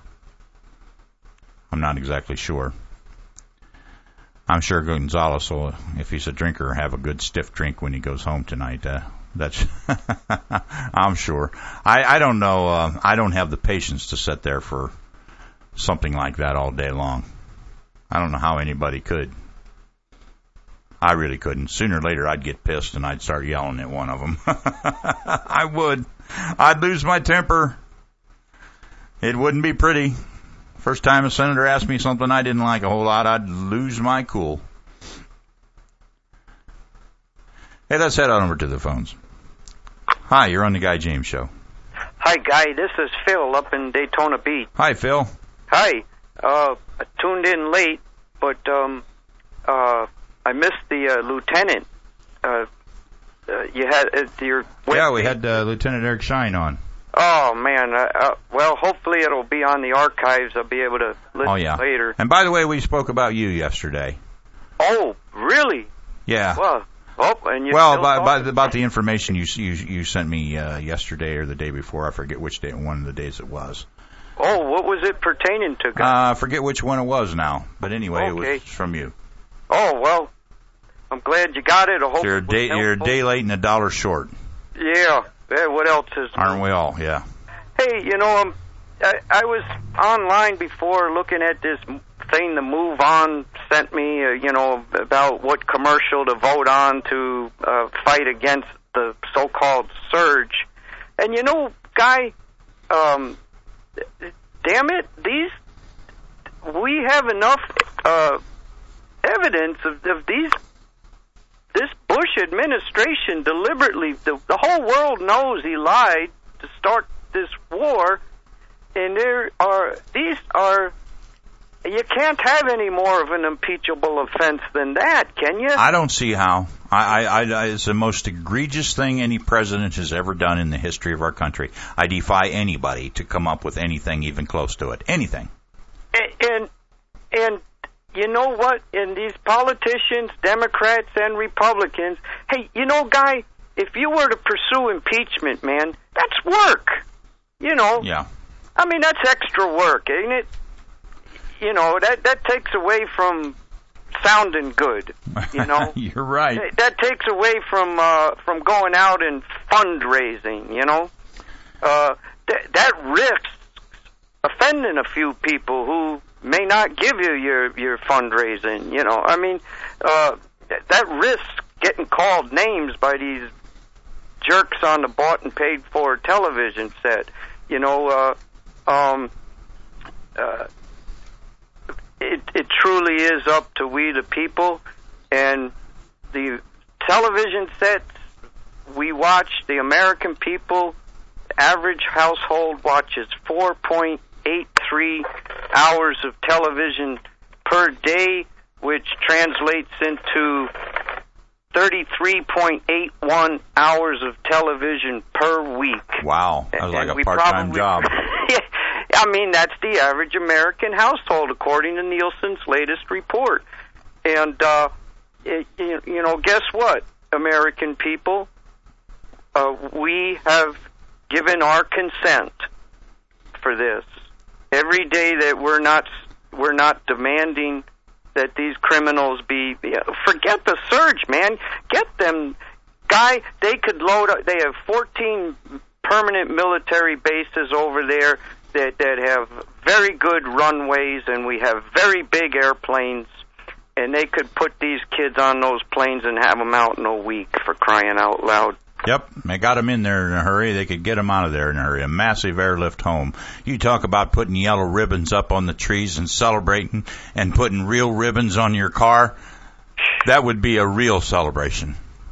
I'm not exactly sure. I'm sure Gonzalez will, if he's a drinker, have a good stiff drink when he goes home tonight. Uh, that's, I'm sure. I, I don't know. Uh, I don't have the patience to sit there for something like that all day long. I don't know how anybody could. I really couldn't. Sooner or later, I'd get pissed and I'd start yelling at one of them. I would. I'd lose my temper. It wouldn't be pretty. First time a senator asked me something I didn't like a whole lot, I'd lose my cool. Hey, let's head on over to the phones. Hi, you're on the Guy James Show. Hi, Guy. This is Phil up in Daytona Beach. Hi, Phil. Hi. Uh, I tuned in late, but um, uh, I missed the uh, lieutenant. Uh, uh, you had uh, your. Yeah, we had uh, Lieutenant Eric Shine on. Oh man! Uh, uh, well, hopefully it'll be on the archives. I'll be able to listen oh, yeah. later. And by the way, we spoke about you yesterday. Oh, really? Yeah. Well, oh, and you well, by, by the, about the information you you you sent me uh, yesterday or the day before, I forget which day, one of the days it was. Oh, what was it pertaining to? Uh, I forget which one it was now, but anyway, okay. It was from you. Oh well, I'm glad you got it. I hope so you're, a day, you're a day late and a dollar short. Yeah. Yeah, what else is... Aren't we all, yeah. Hey, you know, um, I, I was online before looking at this thing the Move On sent me, uh, you know, about what commercial to vote on to uh, fight against the so-called surge. And, you know, Guy, um, damn it, these we have enough uh, evidence of, of these. This Bush administration deliberately, the, the whole world knows he lied to start this war, and there are these are. You can't have any more of an impeachable offense than that, can you? I don't see how. I, I, I, it's the most egregious thing any president has ever done in the history of our country. I defy anybody to come up with anything even close to it. Anything. And and, and you know what? And these politicians, Democrats and Republicans, hey, you know, Guy, if you were to pursue impeachment, man, that's work. You know. Yeah. I mean, that's extra work, ain't it? You know, that that takes away from sounding good, you know. You're right. That takes away from uh, from going out and fundraising, you know. Uh, th- that risks offending a few people who may not give you your, your fundraising, you know. I mean, uh, th- that risks getting called names by these jerks on the bought and paid for television set, you know. Uh, um, uh, It, it truly is up to we the people, and the television sets we watch, the American people, average household watches four point eight three hours of television per day, which translates into thirty-three point eight one hours of television per week. Wow, that was like and a part-time probably, job. I mean, that's the average American household, according to Nielsen's latest report. And, uh, it, you, you know, guess what, American people? Uh, we have given our consent for this. Every day that we're not we're not demanding that these criminals be, forget the surge, man. Get them, Guy, they could load up, they have fourteen permanent military bases over there that, that have very good runways, and we have very big airplanes, and they could put these kids on those planes and have them out in a week, for crying out loud. Yep, they got them in there in a hurry. They could get them out of there in a hurry. A massive airlift home. You talk about putting yellow ribbons up on the trees and celebrating and putting real ribbons on your car. That would be a real celebration.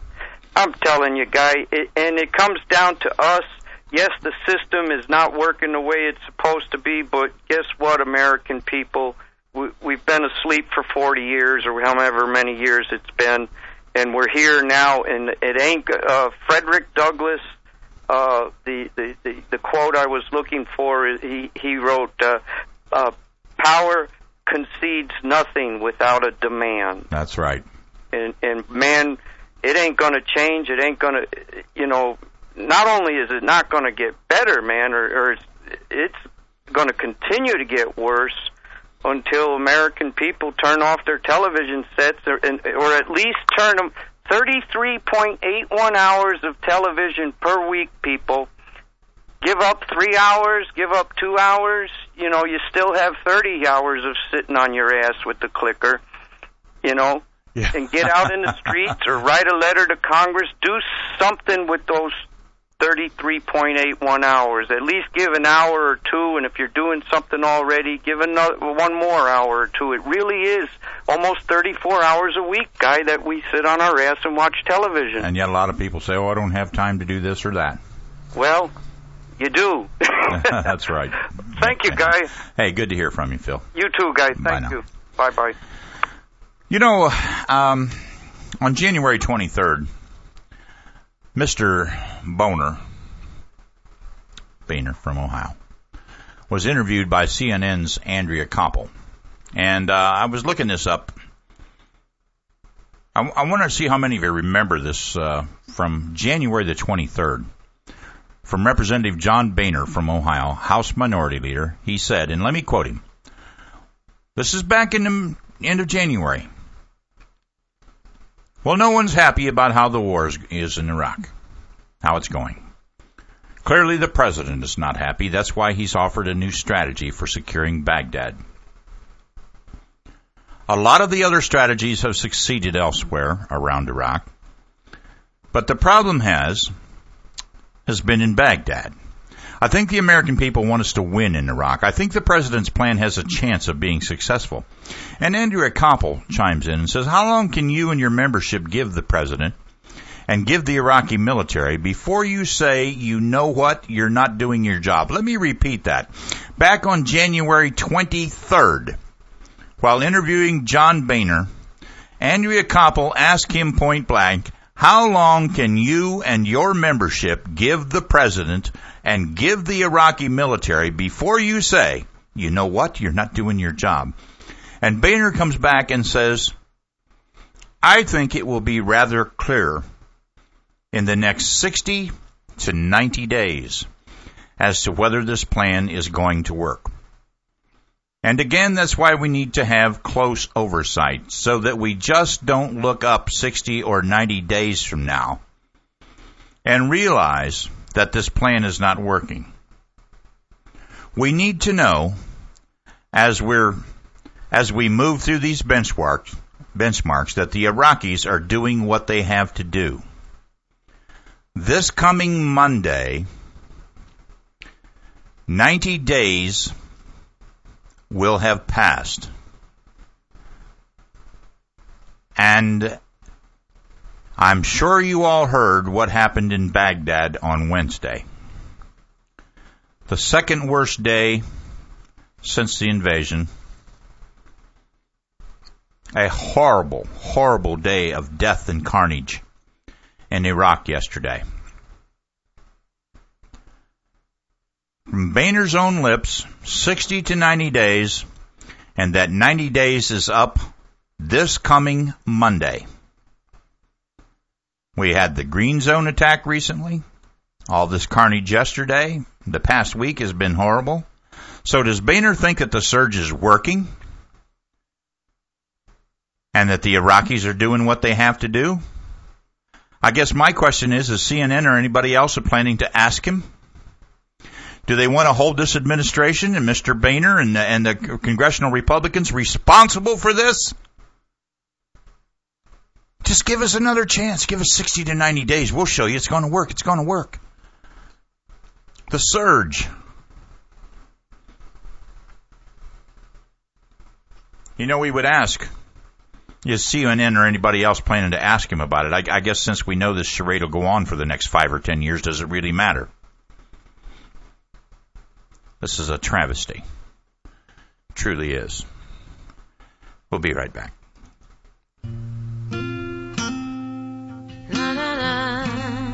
I'm telling you, Guy, it, and it comes down to us. Yes, the system is not working the way it's supposed to be, but guess what, American people? We, we've been asleep for forty years or however many years it's been, and we're here now, and it ain't... Uh, Frederick Douglass, uh, the, the, the, the quote I was looking for, he, he wrote, uh, uh, power concedes nothing without a demand. That's right. And, and man, it ain't going to change. It ain't going to, you know... Not only is it not going to get better, man, or, or it's, it's going to continue to get worse until American people turn off their television sets, or, or at least turn them thirty-three point eight one hours of television per week, people. Give up three hours, give up two hours, you know, you still have thirty hours of sitting on your ass with the clicker, you know, yeah. and get out in the streets or write a letter to Congress, do something with those thirty-three point eight one hours. At least give an hour or two, and if you're doing something already, give another one more hour or two. It really is almost thirty-four hours a week, Guy, that we sit on our ass and watch television. And yet a lot of people say, oh, I don't have time to do this or that. Well, you do. That's right. Thank you, Guy. Hey, good to hear from you, Phil. You too, Guy. Thank Bye now. you. Bye-bye. You know, um, on January twenty-third, Mister Boner, Boehner from Ohio, was interviewed by C N N's Andrea Koppel. And uh, I was looking this up. I, I want to see how many of you remember this uh, from January the twenty-third. From Representative John Boehner from Ohio, House Minority Leader, he said, and let me quote him, this is back in the end of January. Well, no one's happy about how the war is, is in Iraq, how it's going. Clearly, the president is not happy. That's why he's offered a new strategy for securing Baghdad. A lot of the other strategies have succeeded elsewhere around Iraq, but the problem has has been in Baghdad. I think the American people want us to win in Iraq. I think the president's plan has a chance of being successful. And Andrea Koppel chimes in and says, how long can you and your membership give the president and give the Iraqi military before you say, you know what, you're not doing your job? Let me repeat that. Back on January twenty-third, while interviewing John Boehner, Andrea Koppel asked him point blank, how long can you and your membership give the president and give the Iraqi military before you say, you know what, you're not doing your job? And Boehner comes back and says, I think it will be rather clear in the next sixty to ninety days as to whether this plan is going to work. And again, that's why we need to have close oversight, so that we just don't look up sixty or ninety days from now and realize that this plan is not working. We need to know, as we're as we move through these benchmarks, benchmarks, that the Iraqis are doing what they have to do. This coming Monday, ninety days will have passed. And I'm sure you all heard what happened in Baghdad on Wednesday. The second worst day since the invasion. A horrible, horrible day of death and carnage in Iraq yesterday. From Boehner's own lips, sixty to ninety days, and that ninety days is up this coming Monday. We had the Green Zone attack recently, all this carnage yesterday. The past week has been horrible. So does Boehner think that the surge is working and that the Iraqis are doing what they have to do? I guess my question is, is C N N or anybody else planning to ask him? Do they want to hold this administration and Mister Boehner and the, and the congressional Republicans responsible for this? Just give us another chance. Give us sixty to ninety days. We'll show you it's going to work. It's going to work. The surge. You know, we would ask, is C N N or anybody else planning to ask him about it? I, I guess since we know this charade will go on for the next five or ten years, does it really matter? This is a travesty. It truly is. We'll be right back. La la la,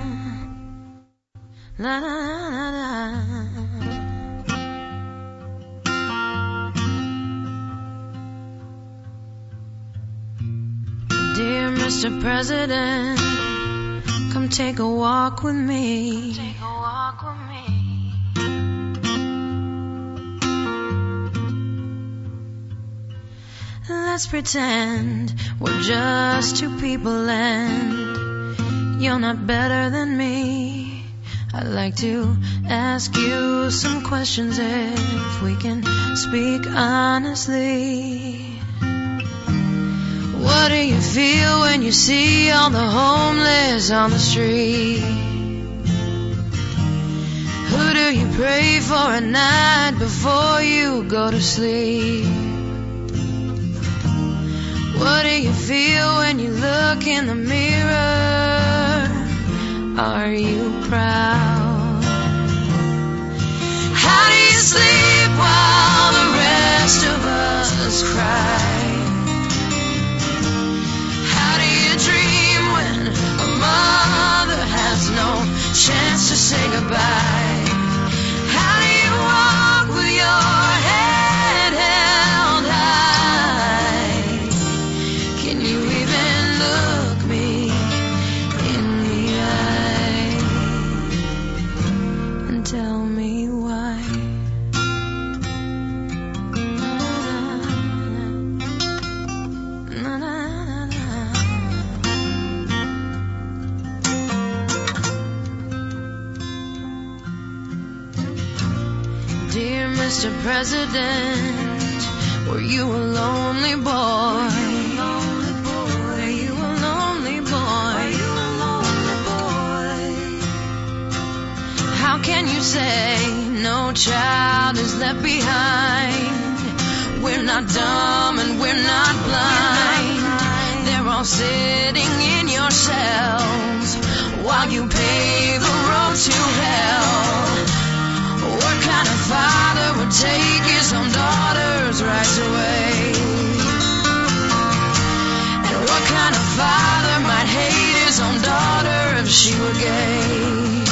la la la. Dear Mister President, come take a walk with me. Take a walk with me. Let's pretend we're just two people and you're not better than me. I'd like to ask you some questions if we can speak honestly. What do you feel when you see all the homeless on the street? Who do you pray for at night before you go to sleep? What do you feel when you look in the mirror? Are you proud? How do you sleep while the rest of us cry? How do you dream when a mother has no chance to say goodbye? How do you walk with your head held high? Can you even look me in the eye and tell me why? Na, na, na, na. Dear Mister President, were you a lonely boy? Were you a lonely boy? How How can you say no child is left behind? We're not dumb and we're not blind. They're all sitting in your cells while you pave the road to hell. What kind of father would take his own daughter's rights away? And what kind of father might hate his own daughter if she were gay?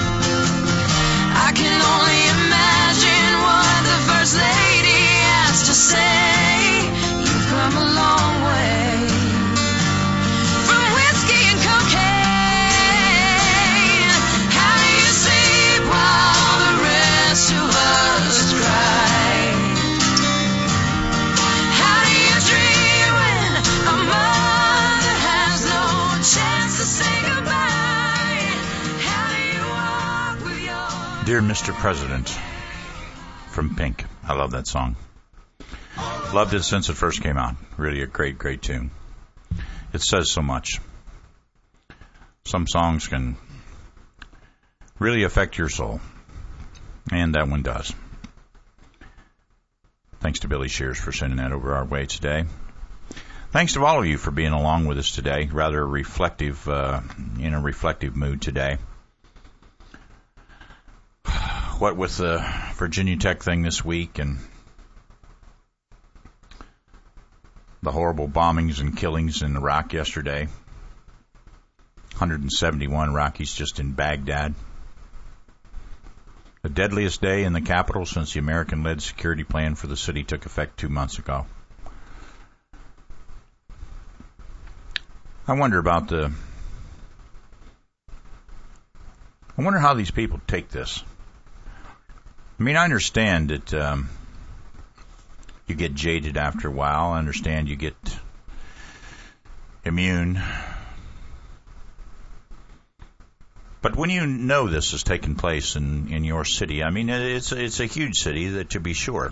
I can only imagine what the First Lady has to say. You've come a long way from whiskey and cocaine. How do you sleep while the rest of us cry? How do you dream when a mother has no chance to say goodbye? How do you walk with your... Dear Mister President from Pink. I love that song. Loved it since it first came out. Really a great, great tune. It says so much. Some songs can really affect your soul. And that one does. Thanks to Billy Shears for sending that over our way today. Thanks to all of you for being along with us today. Rather reflective, uh, in a reflective mood today. What with the Virginia Tech thing this week and the horrible bombings and killings in Iraq yesterday. one hundred seventy-one Iraqis just in Baghdad. The deadliest day in the capital since the American-led security plan for the city took effect two months ago. I wonder about the... I wonder how these people take this. I mean, I understand that um, you get jaded after a while. I understand you get immune. But when you know this is taking place in, in your city, I mean, it's it's a huge city, that to be sure.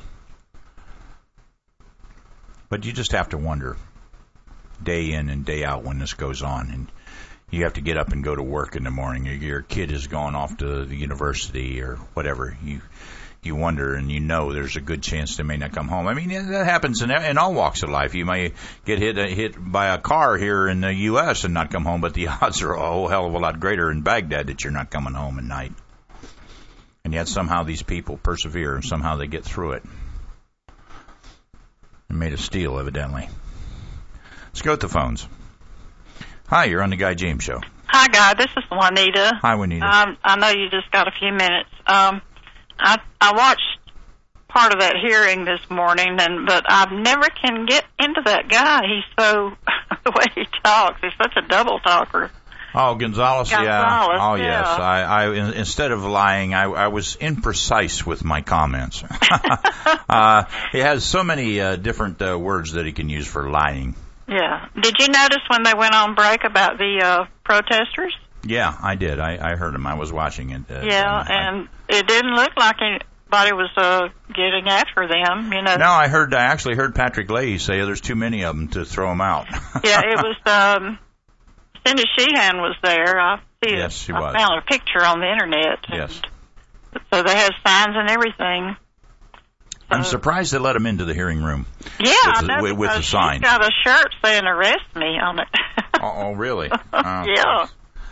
But you just have to wonder, day in and day out, when this goes on, and you have to get up and go to work in the morning, or your kid is going off to the university or whatever. You you wonder, and you know there's a good chance they may not come home. I mean, that happens in, in all walks of life. You may get hit hit by a car here in the U S and not come home, but the odds are a whole hell of a lot greater in Baghdad that you're not coming home at night. And yet somehow these people persevere, and somehow they get through it. They're made of steel, evidently. Let's go with the phones. Hi, you're on the Guy James Show. Hi, Guy. This is Juanita. Hi, Juanita. Um, I know you just got a few minutes. Um, I I watched part of that hearing this morning, and but I never can get into that guy. He's so the way he talks. He's such a double talker. Oh, Gonzalez, Gonzalez yeah. Oh, yeah. yes. I, I instead of lying, I, I was imprecise with my comments. uh, he has so many uh, different uh, words that he can use for lying. Yeah. Did you notice when they went on break about the uh, protesters? Yeah, I did. I, I heard him. I was watching it. Uh, yeah, and, and I, it didn't look like anybody was uh, getting after them, you know. No, I heard. I actually heard Patrick Leahy say there's too many of them to throw them out. Yeah, it was. Um, Cindy Sheehan was there. I see. Yes, she I was. found a picture on the internet. Yes. So they had signs and everything. I'm surprised they let him into the hearing room. Yeah, with I the, know, with, with the she's sign. got a shirt saying "Arrest me" on it. oh, oh, really? Oh. Yeah.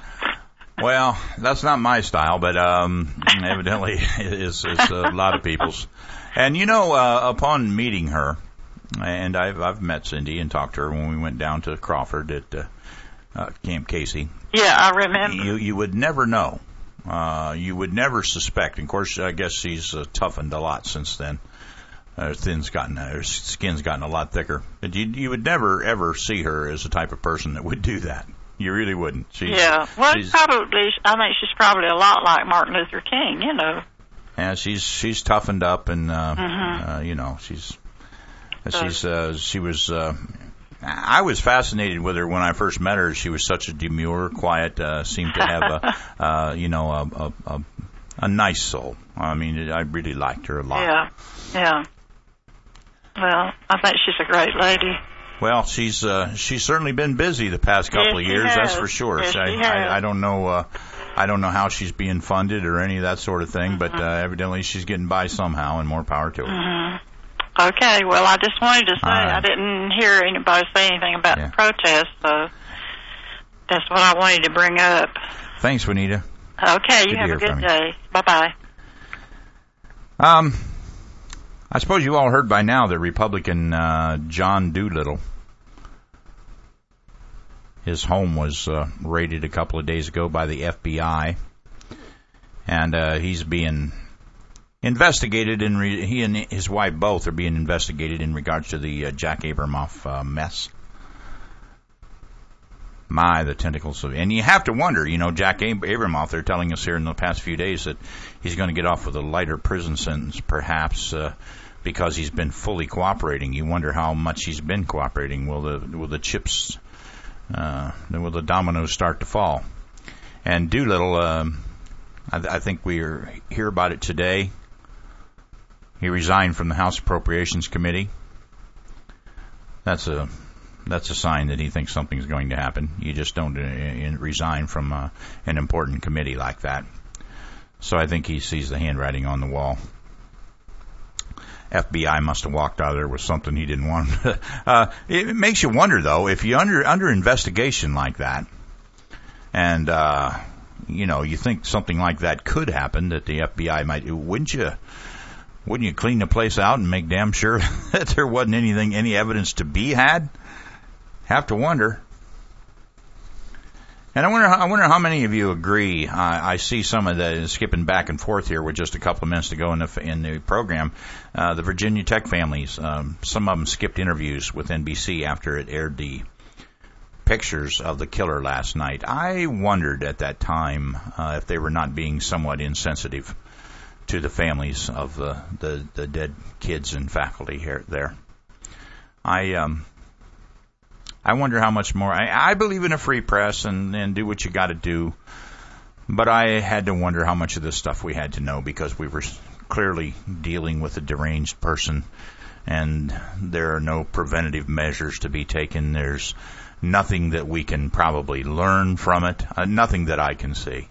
Well, that's not my style, but um, evidently it's, it's a lot of people's. And you know, uh, upon meeting her, and I've I've met Cindy and talked to her when we went down to Crawford at uh, uh, Camp Casey. Yeah, I remember. You you would never know. Uh, you would never suspect. And of course, I guess she's uh, toughened a lot since then. Her thin's gotten, her skin's gotten a lot thicker. But you, you would never ever see her as the type of person that would do that. You really wouldn't. She's, yeah, well, she's, probably. I think she's probably a lot like Martin Luther King, you know. Yeah, she's she's toughened up, and uh, mm-hmm. uh, you know, she's she's uh, she was. Uh, I was fascinated with her when I first met her. She was such a demure, quiet, uh, seemed to have a, uh, you know, a, a, a, a nice soul. I mean, I really liked her a lot. Yeah, yeah. Well, I think she's a great lady. Well, she's uh, she's certainly been busy the past couple yes, of years, has. that's for sure. Yes, so I, she has. I, I don't know. Uh, I don't know how she's being funded or any of that sort of thing, but uh, evidently she's getting by somehow, and more power to her. Mm-hmm. Okay, well, I just wanted to say right. I didn't hear anybody say anything about Yeah. the protest, so that's what I wanted to bring up. Thanks, Juanita. Okay, Good you to have hear a good from you. day. Bye-bye. Um, I suppose you all heard by now that Republican uh, John Doolittle, his home was uh, raided a couple of days ago by the F B I, and uh, he's being investigated. In re- he and his wife both are being investigated in regards to the uh, Jack Abramoff uh, mess. My, the tentacles of... And you have to wonder, you know, Jack Ab- Abramoff, they're telling us here in the past few days that he's going to get off with a lighter prison sentence, perhaps uh, because he's been fully cooperating. You wonder how much he's been cooperating. Will the will the chips... Uh, will the dominoes start to fall? And Doolittle, um, I, I think we are, hear about it today. He resigned from the House Appropriations Committee. That's a that's a sign that he thinks something's going to happen. You just don't uh, resign from uh, an important committee like that. So I think he sees the handwriting on the wall. F B I must have walked out of there with something he didn't want. uh, it makes you wonder, though, if you're under under investigation like that, and uh, you know you think something like that could happen, that the F B I might, wouldn't you? Wouldn't you clean the place out and make damn sure that there wasn't anything, any evidence to be had? Have to wonder. And I wonder, I wonder how many of you agree. I, I see some of the skipping back and forth here with just a couple of minutes to go in the in the program. Uh, the Virginia Tech families, um, some of them skipped interviews with N B C after it aired the pictures of the killer last night. I wondered at that time uh, if they were not being somewhat insensitive to the families of the the, the dead kids and faculty here there. I um. I wonder how much more. I, I believe in a free press and, and do what you got to do, but I had to wonder how much of this stuff we had to know, because we were clearly dealing with a deranged person, and there are no preventative measures to be taken. There's nothing that we can probably learn from it, uh, nothing that I can see.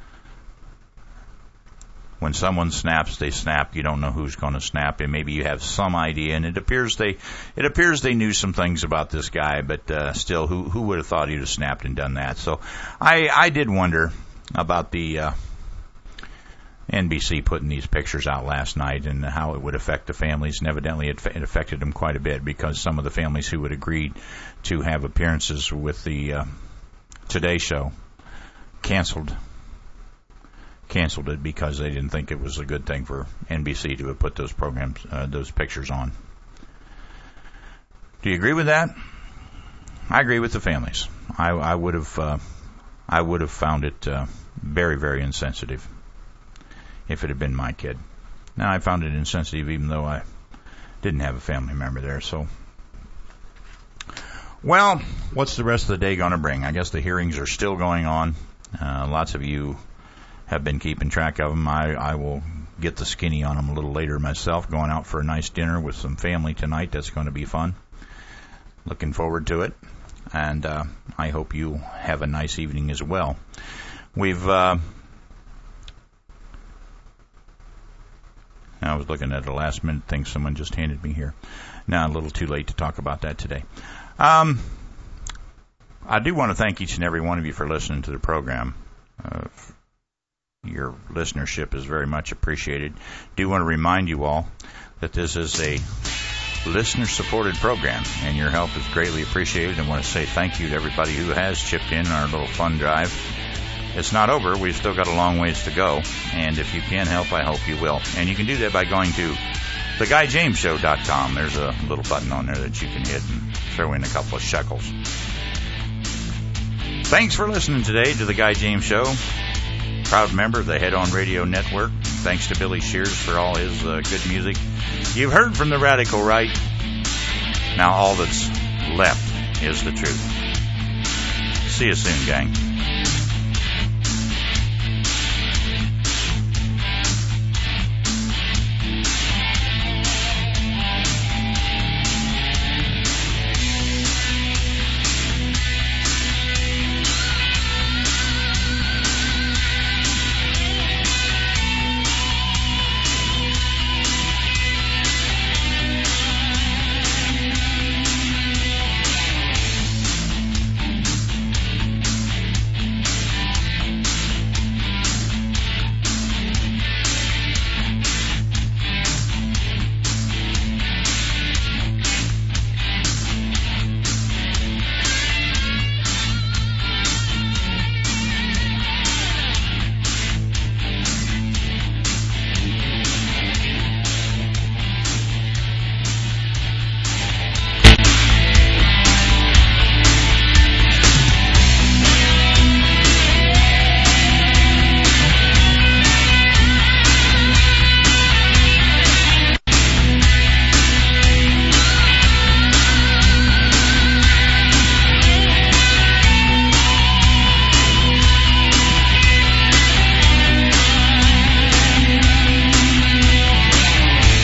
When someone snaps, they snap. You don't know who's going to snap, and maybe you have some idea. And it appears they, it appears they knew some things about this guy, but uh, still, who who would have thought he'd have snapped and done that? So, I I did wonder about the uh, N B C putting these pictures out last night and how it would affect the families. And evidently, it, it affected them quite a bit, because some of the families who had agreed to have appearances with the uh, Today Show canceled. canceled it because they didn't think it was a good thing for N B C to have put those programs, uh, those pictures on. Do you agree with that? I agree with the families. I, I would have, uh, I would have found it uh, very, very insensitive if it had been my kid. Now, I found it insensitive even though I didn't have a family member there. So, well, what's the rest of the day going to bring? I guess the hearings are still going on. Uh, lots of you have been keeping track of them. I, I will get the skinny on them a little later myself, going out for a nice dinner with some family tonight. That's going to be fun. Looking forward to it. And uh, I hope you have a nice evening as well. We've... Uh, I was looking at a last minute thing someone just handed me here. Now, a little too late to talk about that today. Um, I do want to thank each and every one of you for listening to the program. Uh, Your listenership is very much appreciated. Do want to remind you all that this is a listener-supported program, and your help is greatly appreciated. I want to say thank you to everybody who has chipped in our little fund drive. It's not over. We've still got a long ways to go, and if you can help, I hope you will. And you can do that by going to the guy james show dot com. There's a little button on there that you can hit and throw in a couple of shekels. Thanks for listening today to The Guy James Show. Proud member of the Head On Radio Network. Thanks to Billy Shears for all his uh, good music. You've heard from the radical right. Now all that's left is the truth. See you soon, gang.